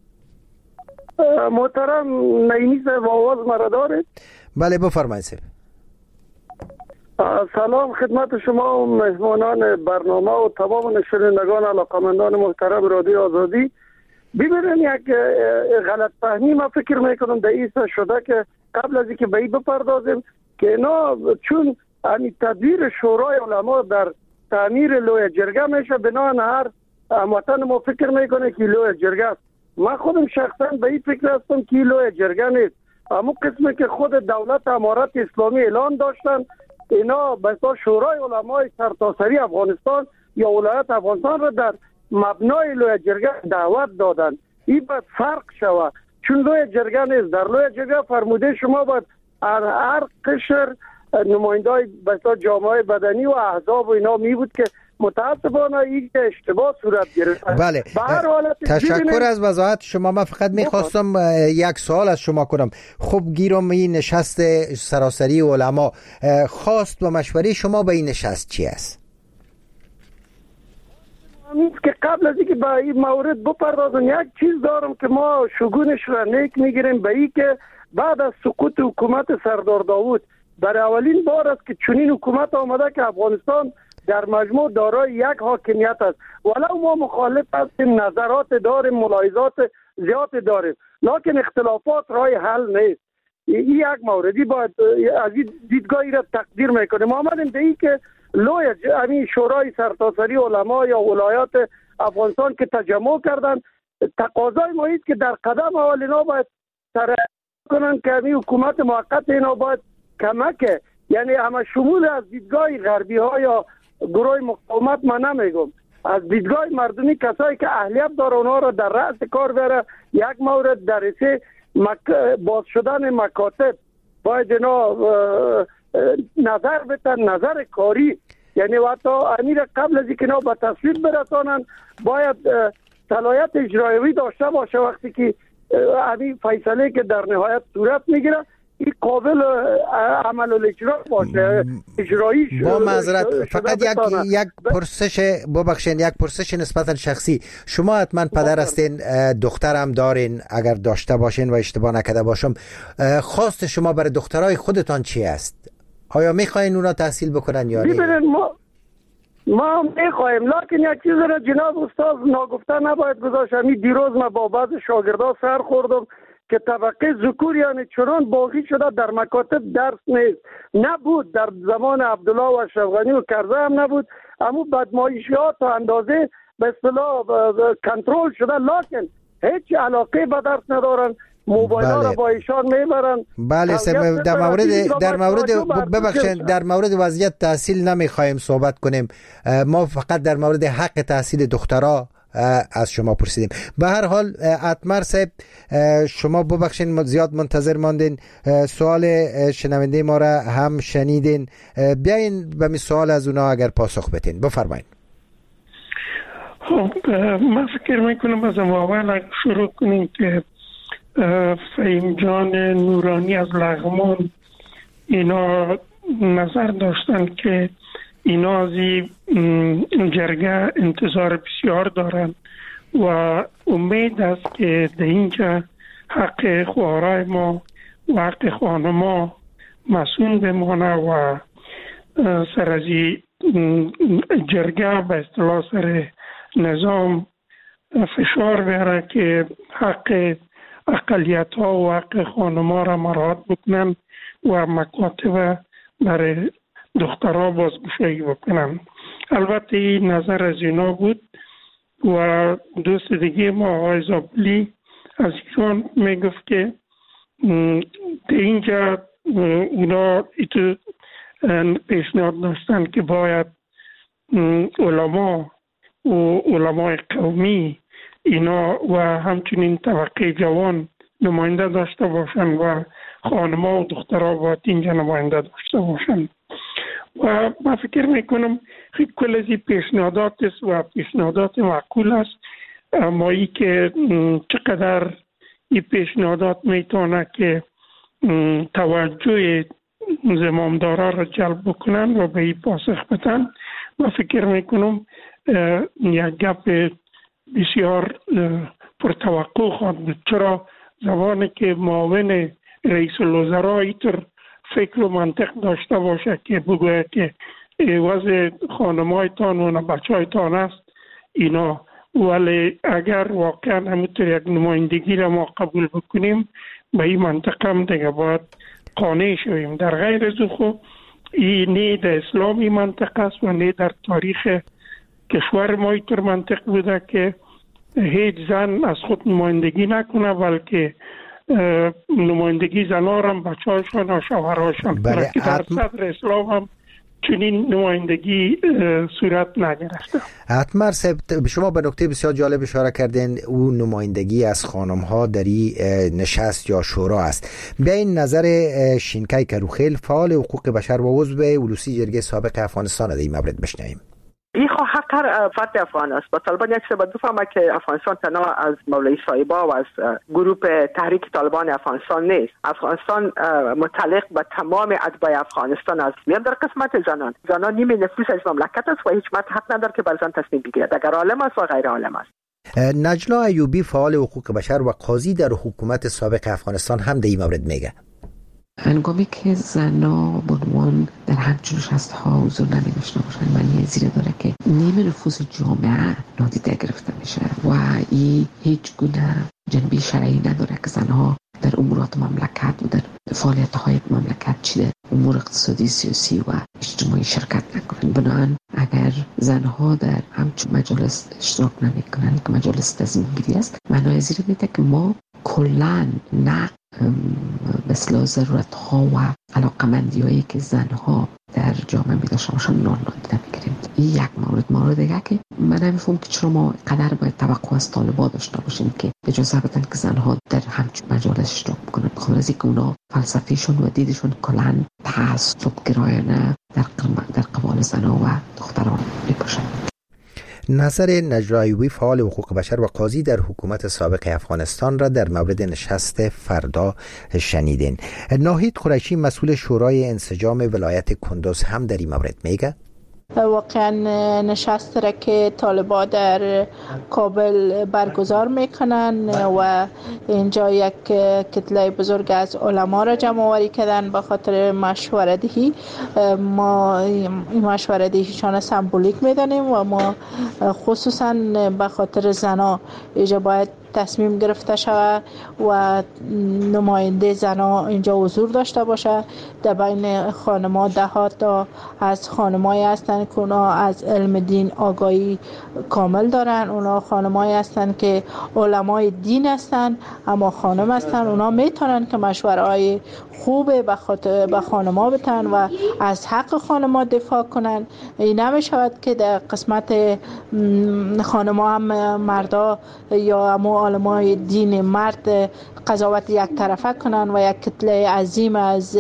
محترم نعیمی صاحب آواز مرا داره؟ بله بفرمایید صاحب. سلام خدمت شما و مهمانان برنامه و تمام شنوندگان علاقمندان محترم رادیو آزادی. ببینید یک غلط فهمی ما فکر میکنم در این شده که قبل از اینکه به این بپردازیم که اینا چون این تدبیر شورای علما در تعمیر لوی جرگه میشه بنان هر هموطن ما فکر میکنه که لوی جرگه است. من خودم شخصا به این فکر هستم که لوی جرگه نیست. اما قسمی که خود دولت امارت اسلامی اعلان داشتن اینا به شورای علمای سرتاسری افغانستان یا ولایت افغانستان را در مبنای لوی جرگه دعوت دادن. این باید فرق شود، چون لوی جرگه نیست. در لوی جرگه فرموده شما باید هر قشر نمایندای بسا جامعه بدنی و احزاب و اینا می بود که متاسفانه این اشتباه صورت گرفت. بله، تشکر از وضاحت شما. من فقط میخواستم یک سوال از شما کنم. خب گیرم این نشست سراسری علما، خواست و مشوره شما به این نشست چی است؟ که قبل از اینکه به این مورد بپردازم یک چیز دارم که ما شگونش را نیک میگیریم به این که بعد از سقوط حکومت سردار داوود برای اولین بار است که چنین حکومت آمده که افغانستان در مجموع دارای یک حاکمیت است. ولو ما مخالف هستیم، نظرات داریم، ملاحظات زیاد داریم، لکن اختلافات رای حل نیست. این یک موردی باید از این دیدگاهی را تقدیر میکنیم. ما آمدیم به این که لوی همین شورای سرتاسری علما یا ولایات افغانستان که تجمع کردن، تقاضای ما است که در قدم اول اینا باید ترقی کنن که همین حکومت موقت اینا باید کمک، یعنی همه شمول از دیدگاه غربی ها یا گروه مقاومت من نمیگم، از دیدگاه مردمی کسایی که اهلیت داره اونها را در رأس کار بره. یک مورد در رسه مک... باز شدن مکاتب باید اینا نظر بتن، نظر کاری، یعنی حتی امیر قبل از اینکه اینا به تصویب برسانن باید صلاحیت اجرایی داشته باشه. وقتی که همین فیصله که در نهایت صورت میگیره این قابل عمل الاجرا باشه، اجرایی شده. با معذرت فقط یک یک پرسش ببخشید، یک پرسش نسبتا شخصی. شما حتما پدر هستین، دخترم دارین، اگر داشته باشین و اشتباه نکرده باشم، خواست شما برای دخترای خودتان چی است؟ آیا میخواین اونا تحصیل بکنن یا نه؟ ببینید ما ما میخوایم، لکن یک چیز را جناب استاد ناگفته نباید گذاشت. همین دیروز ما با بعض شاگردا سر خوردم که طبقه ذکور یعنی چرون باقی شده در مکاتب درس نیست. نبود در زمان عبدالله و اشرف غنی و کرزی هم نبود، اما بدمایشیات تا اندازه به اصطلاح کنترل شده، لکن هیچ علاقه به درس ندارن، موبایل ها را با ایشان میبرن. بله، در مورد در مورد ببخشید در مورد وضعیت تحصیل نمیخوایم صحبت کنیم، ما فقط در مورد حق تحصیل دخترها از شما پرسیدیم. به هر حال اتمر صاحب شما ببخشید ما زیاد منتظر ماندین، سوال شنونده ما را هم شنیدین، بیاین به می سوال از اونا اگر پاسخ بدین. بفرمایید. خب من فکر میکنم از اول شروع کنیم که فهیم جان نورانی از لغمان اینا نظر داشتن که اینا از این جرگه انتظار بسیار دارن و امید است که در اینجا حق خوارای ما و حق خانما مسئول بمانه و سر از جرگه به اصطلاح سر نظام فشار بیاره که حق اقلیت ها و حق خانما را مراعات بکنن و مکاتب برای دخترها بازگشایی بکنن. البته این نظر از اینا بود و دوست دیگه ما آقای زابلی از ایشان میگفت که در اینجا اونا ایتو پیشنهاد داشتن که باید علما و علمای قومی اینا و همچنین طبقه جوان نماینده داشته باشن و خانما و دخترها باید اینجا نماینده داشته باشن. و من فکر میکنم خیلی کل از این پیشنهادات است و پیشنهادات معقول است، اما ای که چقدر این پیشنهادات میتونه که توجه زمامدارا را جلب بکنن و به این پاسخ بدن. من فکر میکنم یک گپ بسیار پرتوقع خواهد بود، چرا زمانی که معاون رئیس الوزراء اینطور فکر و منطق داشته باشه که بگوید که وضع خانمایتان و بچهایتان است اینا، ولی اگر واقعا همونطور یک نمایندگی را ما قبول بکنیم به این منطق هم دیگه باید قانع شویم. در غیر از خو این نه در اسلامی منطق است و نه در تاریخ کشور ما اینطور منطق بوده که هیچ زن از خود نمایندگی نکنه، بلکه نمایندگی زنها هم بچه‌هاشون و شوهرهاشون. بله، در صدر اسلام هم چنین نمایندگی صورت نگرفته. حتما صاحب، شما به نکته بسیار جالب اشاره کردین، او نمایندگی از خانم ها در این نشست یا شورا است. بیاین نظر شینکای کروخیل، فعال حقوق بشر و عضو اولوسی جرگه سابق افغانستان در این مورد بشنویم. این خو حق هر فرد افغان است. با طالبان یک سبب بفهمه که افغانستان تنها از مولوی صاحبا و از گروه تحریک طالبان افغانستان نیست. افغانستان متعلق به تمام اتباع افغانستان است. میان در قسمت زنان، زنان نیمه نفوس از مملکت است و هیچ مرد حق نداره که بر زن تصمیم بگیرد، اگر عالم است و غیر عالم است. نجلا ایوبی، فعال حقوق بشر و قاضی در حکومت سابق افغانستان، هم در این مورد میگه. هنگامی که زنها بنوان در همچون شستها حضور نمی داشته باشند، معنی زیر داره که نیمه نفوس جامعه نادیده گرفته میشه و این هیچ گونه جنبه شرعی نداره که زنها در امورات مملکت و در فعالیت‌های مملکت چی در امور اقتصادی، سیاسی و اجتماعی شرکت نکنند. بنابراین اگر زنها در همچون مجالس اشتراک نمی کنند که مجالس تصمیم گیری است، معنی زیر میده که ما کلاً نه مثل ضرورت ها و علاقمندی هایی که زنها در جامعه می داشته باشن نادیده میگیریم. این یک مورد. مورد دیگه که من نمیفهم که چرا ما قدر باید توقع از طالبان داشته باشیم که اجازه بدن که زنها در همچون مجالس اشتراک بکنن، بخاطر از اینکه اونا فلسفیشون و دیدشون کلاً تعصب گرایانه در در قبال زنها و دختران میباشن. نظر نجلا ایوبی، فعال حقوق بشر و قاضی در حکومت سابق افغانستان را در مورد نشست فردا شنیدین. ناهید قریشی، مسئول شورای انسجام ولایت کندوز، هم در این مورد میگه. واقعا نشست را که طالبان در کابل برگزار میکنن و اینجا یک کتله بزرگ از علما را جمع آوری کردن به خاطر مشوره دهی. ما این مشوره دهیشان سمبولیک میدانیم و ما خصوصا به خاطر زنا اینجا باید تصمیم گرفته شود و نماینده زنا اینجا حضور داشته باشه. در بین خانم‌ها ده ها تا از خانمایی هستند که اونا از علم دین آگاهی کامل دارن. اونا خانمایی هستند که علمای دین هستند اما خانم هستند. اونا میتونن که مشوره های خوبه به خاطر به خانم‌ها بتن و از حق خانم‌ها دفاع کنن. این نمیشود که در قسمت خانم‌ها هم مردا یا هم علمای دین مرد قضاوت یک طرفه کنن و یک کتله عظیم از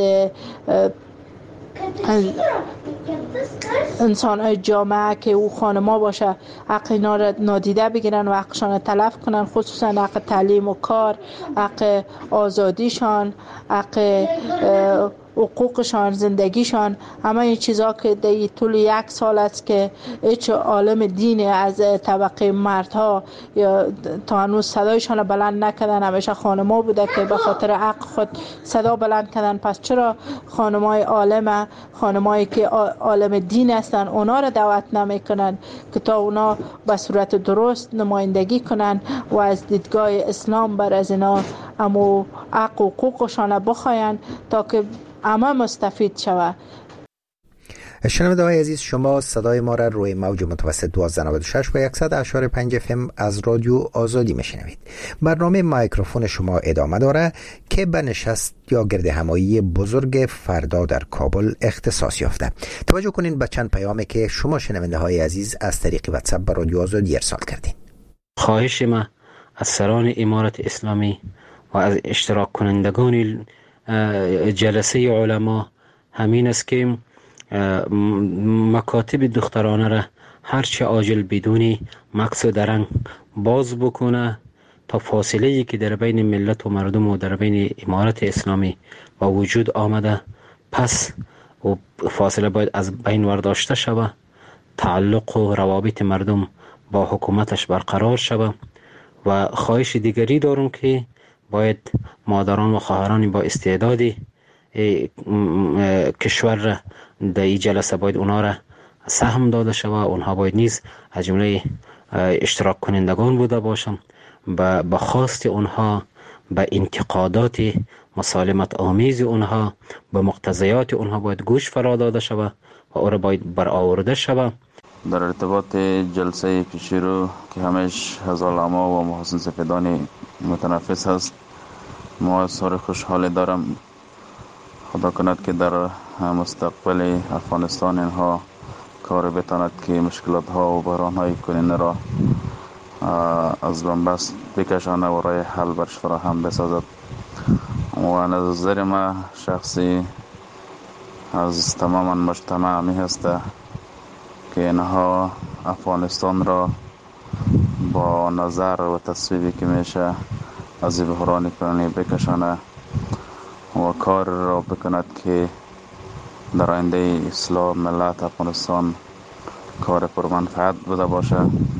انسان جامعه که او خانما باشه حق اینا را نادیده بگیرن و حقشان تلف کنن، خصوصا حق تعلیم و کار، حق آزادیشان، حق حقوقشان، زندگیشان. همه این چیزا که در طول یک سال است که هیچ عالم دینی از طبقه مردها یا تا هنوز صدایشان بلند نکردن، همیشه خانم‌ها بوده که به خاطر حق خود صدا بلند کردن. پس چرا خانم‌های عالم، خانم‌هایی که عالم دین هستن، اونا را دعوت نمی‌کنن که تا اونا به صورت درست نمایندگی کنن و از دیدگاه اسلام بر از اینا امو حق و حقوقشان بخواین تا که همه مستفید شود. شنونده های عزیز، شما صدای ما را روی موج متوسط دویست و نود و شش و صد و هشت و پنج اف ام از رادیو آزادی میشنوید. برنامه مایکروفون شما ادامه داره که به نشست یا گرد همایی بزرگ فردا در کابل اختصاص یافته. توجه کنین به چند پیامی که شما شنونده های عزیز از طریق واتساپ به رادیو آزادی ارسال کردین. خواهش ما از سران امارت اسلامی و از اشتراک کنندگان جلسه علما همین است که مکاتب دخترانه را هرچه عاجل بدون مکس و درنگ باز بکنه تا فاصله‌ای که در بین ملت و مردم و در بین امارت اسلامی و وجود آمده پس و فاصله باید از بین ورداشته شود، تعلق و روابط مردم با حکومتش برقرار شود. و خواهش دیگری دارم که باید مادران و خواهران با استعداد کشور را در این جلسه باید اونا را سهم داده شود. اونها باید نیز از جمله اشتراک کنندگان بوده باشند. به خواست اونها، به انتقادات مسالمت آمیز اونها، به مقتضیات اونها باید گوش فرا داده شود و او را باید برآورده شود. در ارتباط جلسه پیشی رو که همش از علما و محسن سفیدان متنفس هست، ما سر خوشحال دارم خدا کند که در مستقبل افغانستان اینها کار بتاند که مشکلات ها و بحران های کننده را از بنبست بکشانه و راه حل برش فراهم بسازد. و نظر ما شخصی از تمام مجتمع می هسته که اینها افغانستان را با نظر و تصویبی که میشه از بحران کننده بکشانه و کار را بکند که در آینده اصلاح ملت افغانستان کار پرمنفعت بوده باشه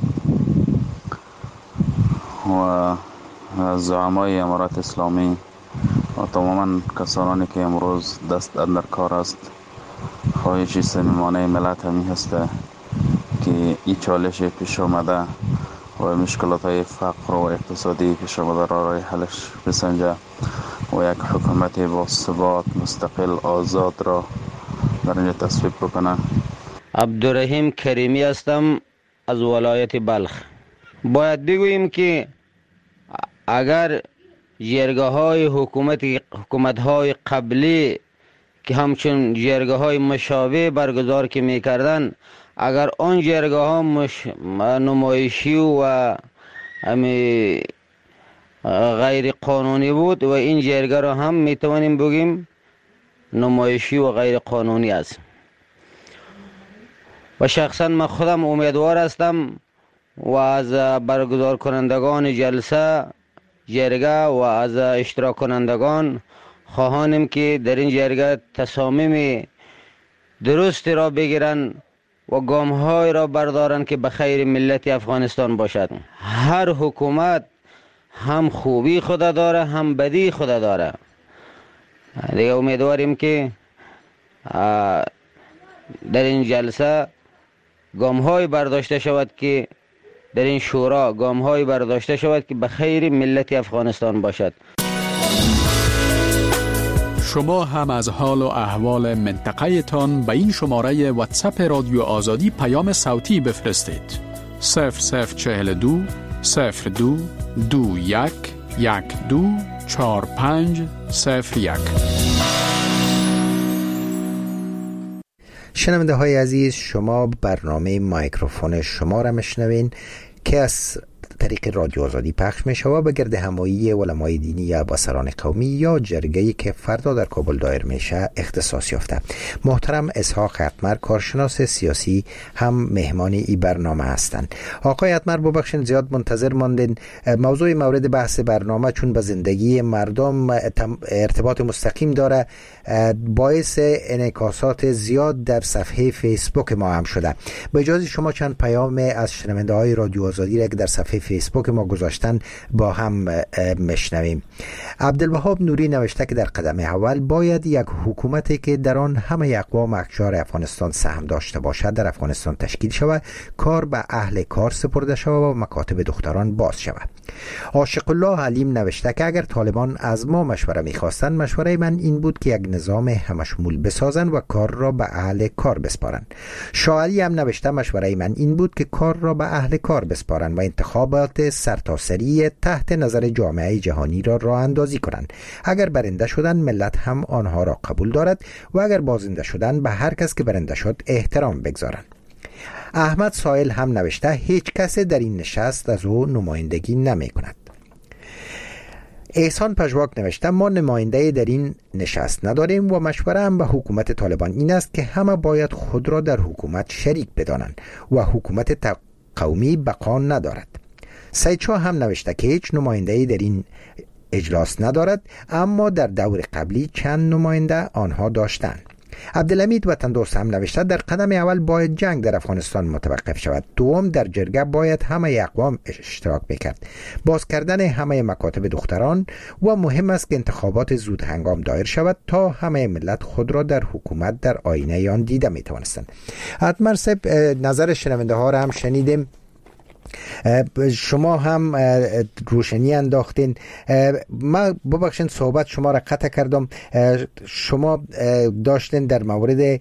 و زعمای امارات اسلامی و تماما کسانی که امروز دست در کار است خواهش صمیمانه ملت همی هسته که این چالش پیش آمده و مشکلات های فقر و اقتصادی پیش آمده را راه حلش بسنجه و یک حکومت با ثبات مستقل آزاد را در اینجا تصویب بکنه. عبدالرحیم کریمی هستم از ولایت بلخ. باید بگوییم که اگر جرگه های حکومت حکومت های قبلی که همچون جرگه های مشابه برگزار که می کردن، اگر آن جرگه ها مش... نمایشی و امی غیر قانونی بود و این جرگه را هم می توانیم بگیم نمایشی و غیر قانونی است. و شخصا من خودم امیدوار هستم و از برگزار کنندگان جلسه جرگه و از اشتراک کنندگان خواهانیم که در این جرگه تصامیم درست را بگیرن و گام های را بردارن که به خیر ملت افغانستان باشد. هر حکومت هم خوبی خود داره هم بدی خود داره. دیگه امیدواریم که در این جلسه گام های برداشته شود که در این شورا گام های برداشته شود که به خیر ملت افغانستان باشد. شما هم از حال و احوال منطقه تان به این شماره واتساپ رادیو آزادی پیام صوتی بفرستید. صفر صفر چهل دو صفر دو دو یک یک دو چهار پنج صفر یک. شنونده های عزیز، شما برنامه مایکروفون شما را میشنوین که از طریق رادیو آزادی پخش می شود به گرد همایی علمای دینی یا باسران قومی یا جرگه‌ای که فردا در کابل دایر میشه اختصاص یافته. محترم اسحاق اتمر، کارشناس سیاسی، هم مهمان این برنامه هستند. آقای اتمر، ببخشید زیاد منتظر ماندین. موضوع مورد بحث برنامه چون به زندگی مردم ارتباط مستقیم داره، باعث انعکاسات زیاد در صفحه فیسبوک ما هم شده. با اجازه شما چند پیام از شنونده های رادیو آزادی را که در صفحه فیسبوک ما گذاشتن با هم مشنویم. عبدالوهاب نوری نوشته که در قدم اول باید یک حکومتی که در آن همه اقوام اقشار افغانستان سهم داشته باشد در افغانستان تشکیل شود، کار به اهل کار سپرده شود و مکاتب دختران باز شود. عاشق الله علیم نوشته که اگر طالبان از ما مشوره میخواستند، مشوره من این بود که یک نظام همشمول بسازند و کار را به اهل کار بسپارند. شاعری هم نوشته مشوره من این بود که کار را به اهل کار بسپارند و انتخابات سرتاسری تحت نظر جامعه جهانی را راه اندازی کنند. اگر برنده شدند ملت هم آنها را قبول دارد و اگر بازنده شدند به هر کس که برنده شد احترام بگذارند. احمد سائل هم نوشته هیچ کس در این نشست از او نمایندگی نمی کند. احسان پژواک نوشته ما نماینده در این نشست نداریم و مشوره هم به حکومت طالبان این است که همه باید خود را در حکومت شریک بدانند و حکومت قومی بقا ندارد. سید شاه هم نوشته که هیچ نماینده در این اجلاس ندارد، اما در دور قبلی چند نماینده آنها داشتند. عبدالحمید وطن دوست هم نوشته در قدم اول باید جنگ در افغانستان متوقف شود. دوم در جرگه باید همه اقوام اشتراک میکرد. باز کردن همه مکاتب دختران و مهم است که انتخابات زود هنگام دایر شود تا همه ملت خود را در حکومت در آینه آن دیده میتوانستند. اتمر صاحب، نظر شنونده ها را هم شنیدیم. شما هم روشنی انداختین. ما ببخشید صحبت شما را قطع کردم. شما داشتین در مورد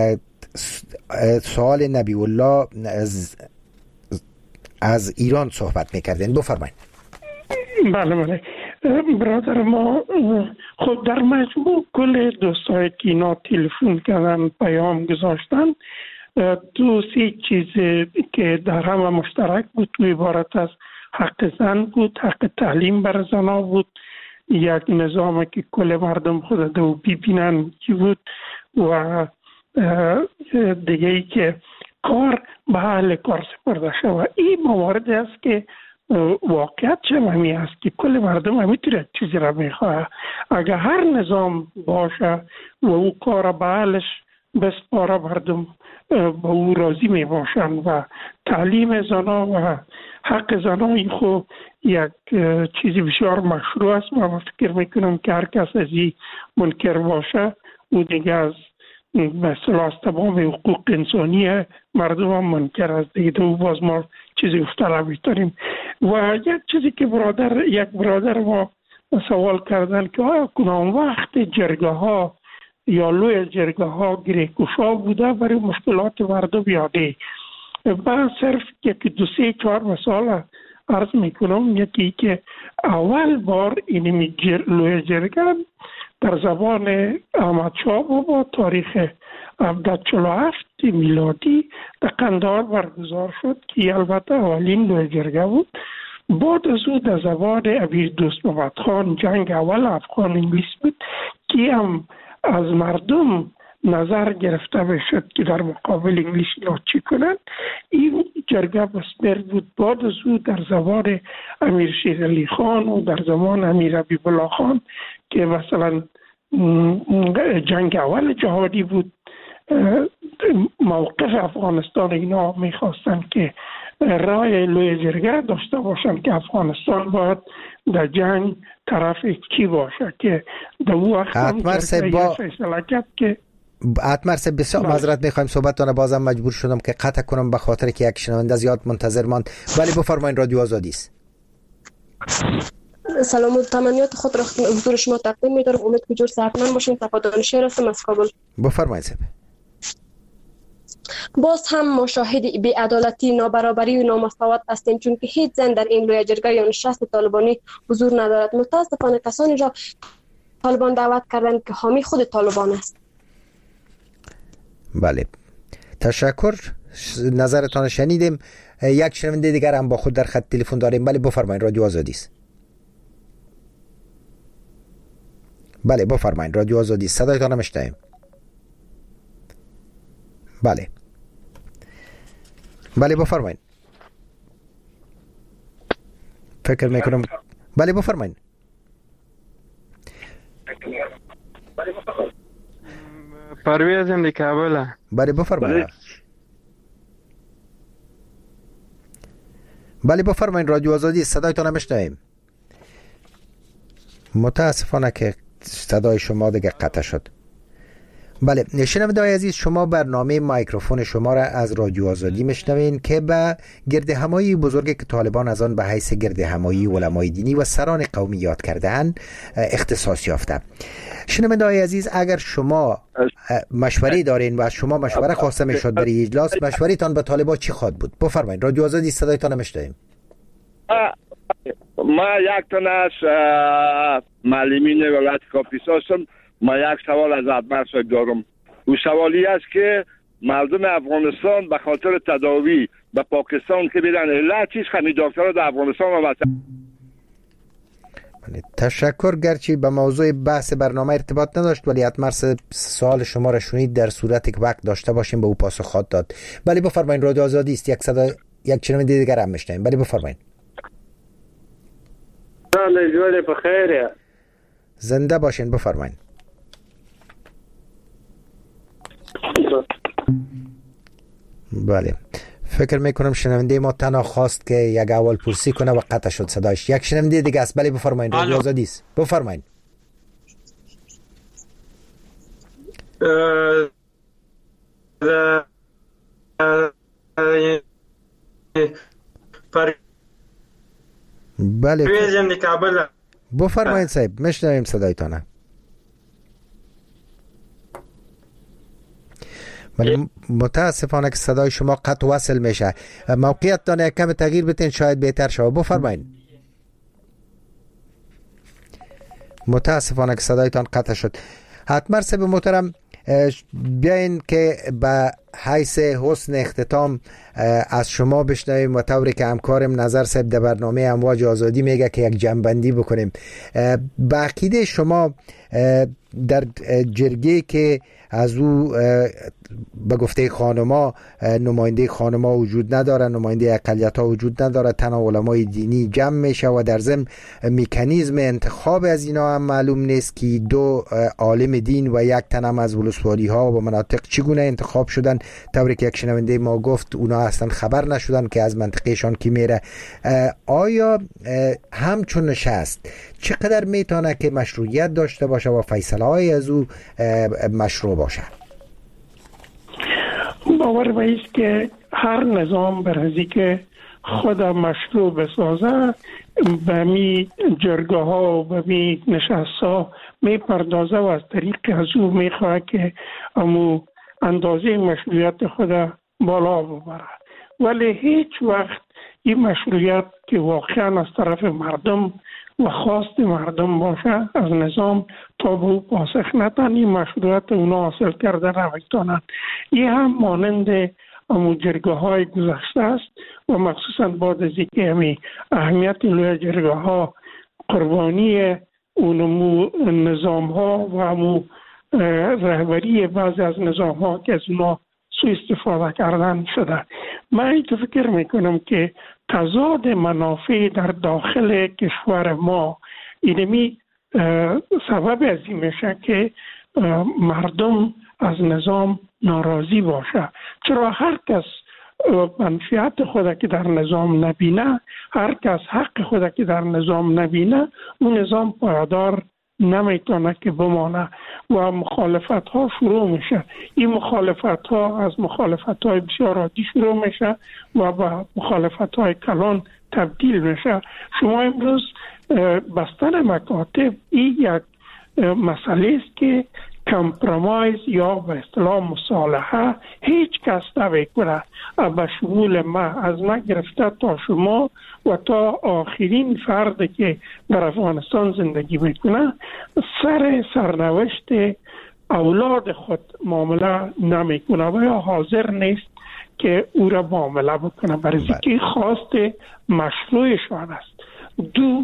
سوال نبی الله از, از ایران صحبت میکردین. بفرمایید. بله بله. برادر ما خب در مجموع کل دوستایی که اینا تلفن کردن پیام گذاشتن دو سه چیز که در همه مشترک بود و عبارت از حق زن بود، حق تعلیم بر زنها بود، یک نظامی که کل مردم خود دو ببینن کی بود و دیگه ای که کار به اهل کار سپرده شود. این موارد است که واقعیت چه است که کل مردم همیتونه چیزی را میخواه. اگر هر نظام باشه و او کار به اهلش بسپاره مردم با او راضی می باشن و تعلیم زنا و حق زنای خو یک چیزی بسیار مشروع است. من فکر میکنم که هر کس از این منکر باشه او دیگه از مثلا از تمام حقوق انسانی مردم هم منکر است دیگه. دو باز ما چیزی افتاده بیتاریم. و یک چیزی که برادر یک برادر ما سوال کردن که آیا کنان وقت جرگه ها یا لوی جرگه ها گره کشا بوده برای مشکلات مردم یاده. من صرف یک دو سه چهار مثال عرض میکنم. یکی که اول بار این جر لوی جرگه در زبان احمد شاه بابا تاریخ هفتصد و چهل و هفت میلادی در قندهار برگزار شد که البته اولین لوی جرگه بود. بعد از او در زبان امیر دوست محمد خان جنگ اول افغان انگلیس بود که هم از مردم نظر گرفته بشد که در مقابل انگلیس اینا چی کنند. این جرگه بسمر بود. بعد از او در زبان امیر شیر علی خان و در زمان امیر حبیب الله خان که مثلا جنگ اول جهادی بود موقف افغانستان اینا میخواستن که رای لوی جرگه داشته باشن که افغانستان باید در جنگ طرف کی باشه که در اون وقت هم با... فیصله کرد که اتمرس بسیار معذرت میخوایم صحبتتون بازم مجبور شدم که قطع کنم به خاطر که یک شنونده زیاد منتظر ماند. ولی بفرمایید رادیو آزادی است. سلام و تمنیات خود را حضور شما تقدیم می‌دارم. امید که جور صحتمند باشین. تفاضل شهر هستم از کابل. بفرمایید صاحب. باز هم ما شاهد بی‌عدالتی، نابرابری و نامساوات هستیم چون که هیچ زن در این لوی جرگه یا نشست طالبانی حضور ندارد. متاسفانه کسانی را طالبان دعوت کردند که حامی خود طالبان است. بله تشکر، نظرتان شنیدیم. یک شنونده دیگر هم با خود در خط تلفن داریم. بله بفرمایید رادیو آزادی است. بله بفرمایید رادیو آزادی است. صدایتان میشنویم. بله بله بفرمایید. فکر میکنم بله بفرمایید. پرویز ام دی کابل. بله بفرمایید. بله بفرمایید رادیو آزادی صدایتان میشنویم. متاسفانه که صدای شما دیگه قطع شد. بله شنونده‌های عزیز، شما برنامه مایکروفون شما را از رادیو آزادی میشنوین که به گرد همایی بزرگی که طالبان از آن به حیث گرد همایی علمای دینی و سران قومی یاد کرده‌اند اختصاص یافته. شنونده‌های عزیز، اگر شما مشوره دارین و از شما مشوره خواسته میشد برای اجلاس، مشوره‌تان به طالبان چی خواد بود؟ بفرمایید رادیو آزادی صدایتان میشنویم. ما یک تن از معلمین ولایت کاپیس هستم. ما یک سوال از اتمر صاحب دارم. او سوالی است که مردم افغانستان به خاطر تداوی به پاکستان که بیرن علت چیز همین دکترها در افغانستان و تشکر. گرچه به موضوع بحث برنامه ارتباط نداشت ولی اتمر سوال شما را شنید، در صورتی که وقت داشته باشیم به او پاسخ خواهد داد. بله بفرمایید رادیو آزادی است. یک صدا یک شنونده دیگر هم میشنویم. بله بفرمایید. سال جوال بخیر. زنده باشین. بفرمایید. بله فکر میکنم شنونده ما تنها خواست که یک اول پرسی کنه و قطع شد صداش. یک شنونده دیگه است. بله بفرمایید رادیو آزادی است. بفرمایید. بله بفرمایید صاحب میشنویم صدایتان. ولی متاسفانه که صدای شما قطع وصل میشه. موقعیتتان یک کم تغییر بتین شاید بهتر شود. بفرمایید. متاسفانه که صدایتان قطع شد. حتما سب محترم بیاین که به حیث حسن اختتام از شما بشنویم و طوری که همکارم نظر صاحب در برنامه امواج آزادی میگه که یک جنبندی بکنیم. به عقیده شما در جرگه که از او به گفته خانما نماینده خانما وجود نداره، نماینده اقلیت ها وجود نداره، تنها علمای دینی جمع میشه و در ضمن مکانیزم انتخاب از اینا هم معلوم نیست که دو عالم دین و یک تن هم از ولسوالی ها و مناطق چگونه انتخاب شدن. طوری که یک شنونده ما گفت اونا اصلا خبر نشدن که از منطقهشان کی میره. آیا همچون نشست چقدر میتونه که مشروعیت داشته باشه و فیصله های از او مشروع باشه؟ باور بایست که هر نظام برازی که خود مشروع بسازه به می جرگاه ها و به می نشست ها می پردازه و از طریق از او می خواه که امو اندازه مشروعیت خود بالا ببره، ولی هیچ وقت این مشروعیت که واقعا از طرف مردم و خواست مردم باشه از نظام تا به او پاسخ نتن این مشروعیت اونا حاصل کرده نمیتونن. این هم مانند امو جرگاه های گذشته است و مخصوصا بعد از اینکه همی اهمیت لوی جرگاه ها قربانی اونمو نظام ها و امو رهبری بعضی از نظام ها که از اونا سوء استفاده کردن شده. من اینطور فکر میکنم که تضاد منافع در داخل کشور ما اینمی سبب از این میشه که مردم از نظام ناراضی باشه، چرا هر کس منفعت خود که در نظام نبینه، هر کس حق خود که در نظام نبینه، اون نظام پایدار نمیتونه که بمانه و مخالفت ها شروع میشه. این مخالفت ها از مخالفت های بسیار عادی شروع میشه و به مخالفت های کلان تبدیل میشه. شما امروز بستن مکاتب این یک مسئله است که کمپرومایز یا به اصطلاح مصالحه هیچ کس نمیکنه. به شمول ما از ما گرفته تا شما و تا آخرین فرد که در افغانستان زندگی میکنه سر سرنوشت اولاد خود معامله نمیکنه و یا حاضر نیست که او را معامله بکنه، برای اینکه خواست مشروعشان است. دو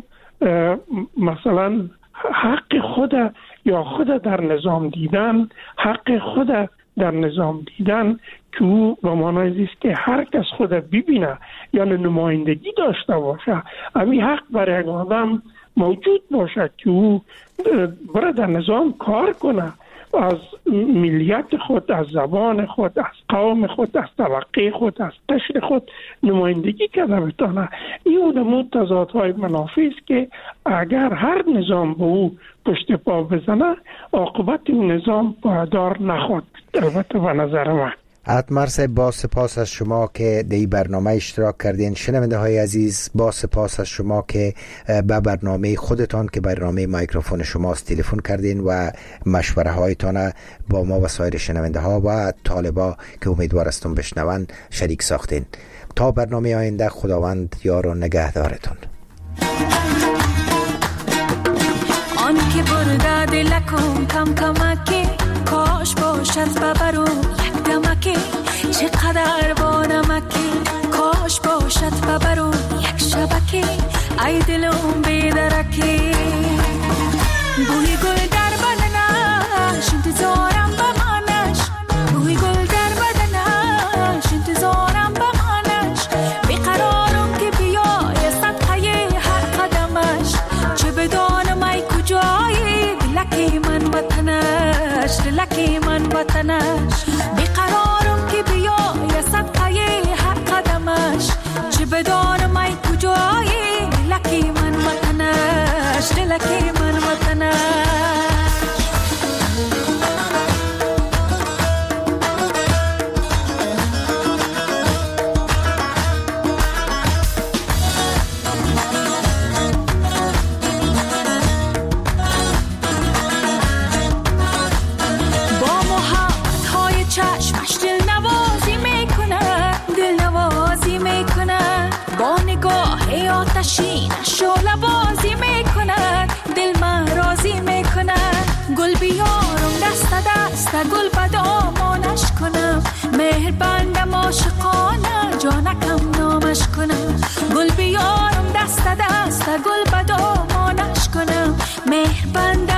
مثلا حق خود یا خود در نظام دیدن، حق خود در نظام دیدن که او به معنای است که هر کس خود ببینه یعنی نمایندگی داشته باشه، همین حق برای یک آدم موجود باشه که او برای در نظام کار کنه، از ملیت خود، از زبان خود، از قوم خود، از طبقه خود، از قشر خود نمایندگی کرده بتانه. این اونمو تضادهای منافع است که اگر هر نظام به او پشت پا بزنه عاقبت این نظام پایدار نخواهد. البته به نظر من اتمر صاحب با سپاس از شما که در این برنامه اشتراک کردین. شنونده های عزیز با سپاس از شما که به برنامه خودتان که برنامه مایکروفون شماست تلفن کردین و مشوره هایتان با ما و سایر شنونده ها و طالبا که امیدوار هستم بشنون شریک ساختین. تا برنامه آینده خداوند یار و نگهدارتون. آن که برده دلکم کم کمکی کاش باشد ببرو یک دمکی چقدر با نمکی کاش باشد ببرو یک شبکی ای دلم بیدرکی بوی گل در بدنش انتظارم بمانش بوی گل در بدنش انتظارم بمانش بیقرارم که بیای صدقه هر قدمش چه بدانم ای کجایی دلکی من وطنش دلکی من وطنش بیقرارم که بیای صدقه هر قدمش چه بدانم ای کجایی دلکی من وطنش دلکی من وطنش. آتشین شعله بازی میکنه دل من راضی دست گل بدامانش کنم، مهر بندم عاشقانه جانکم نامش کنم، گل بیارم دست دست گل بدامانش کنم، مهر بندم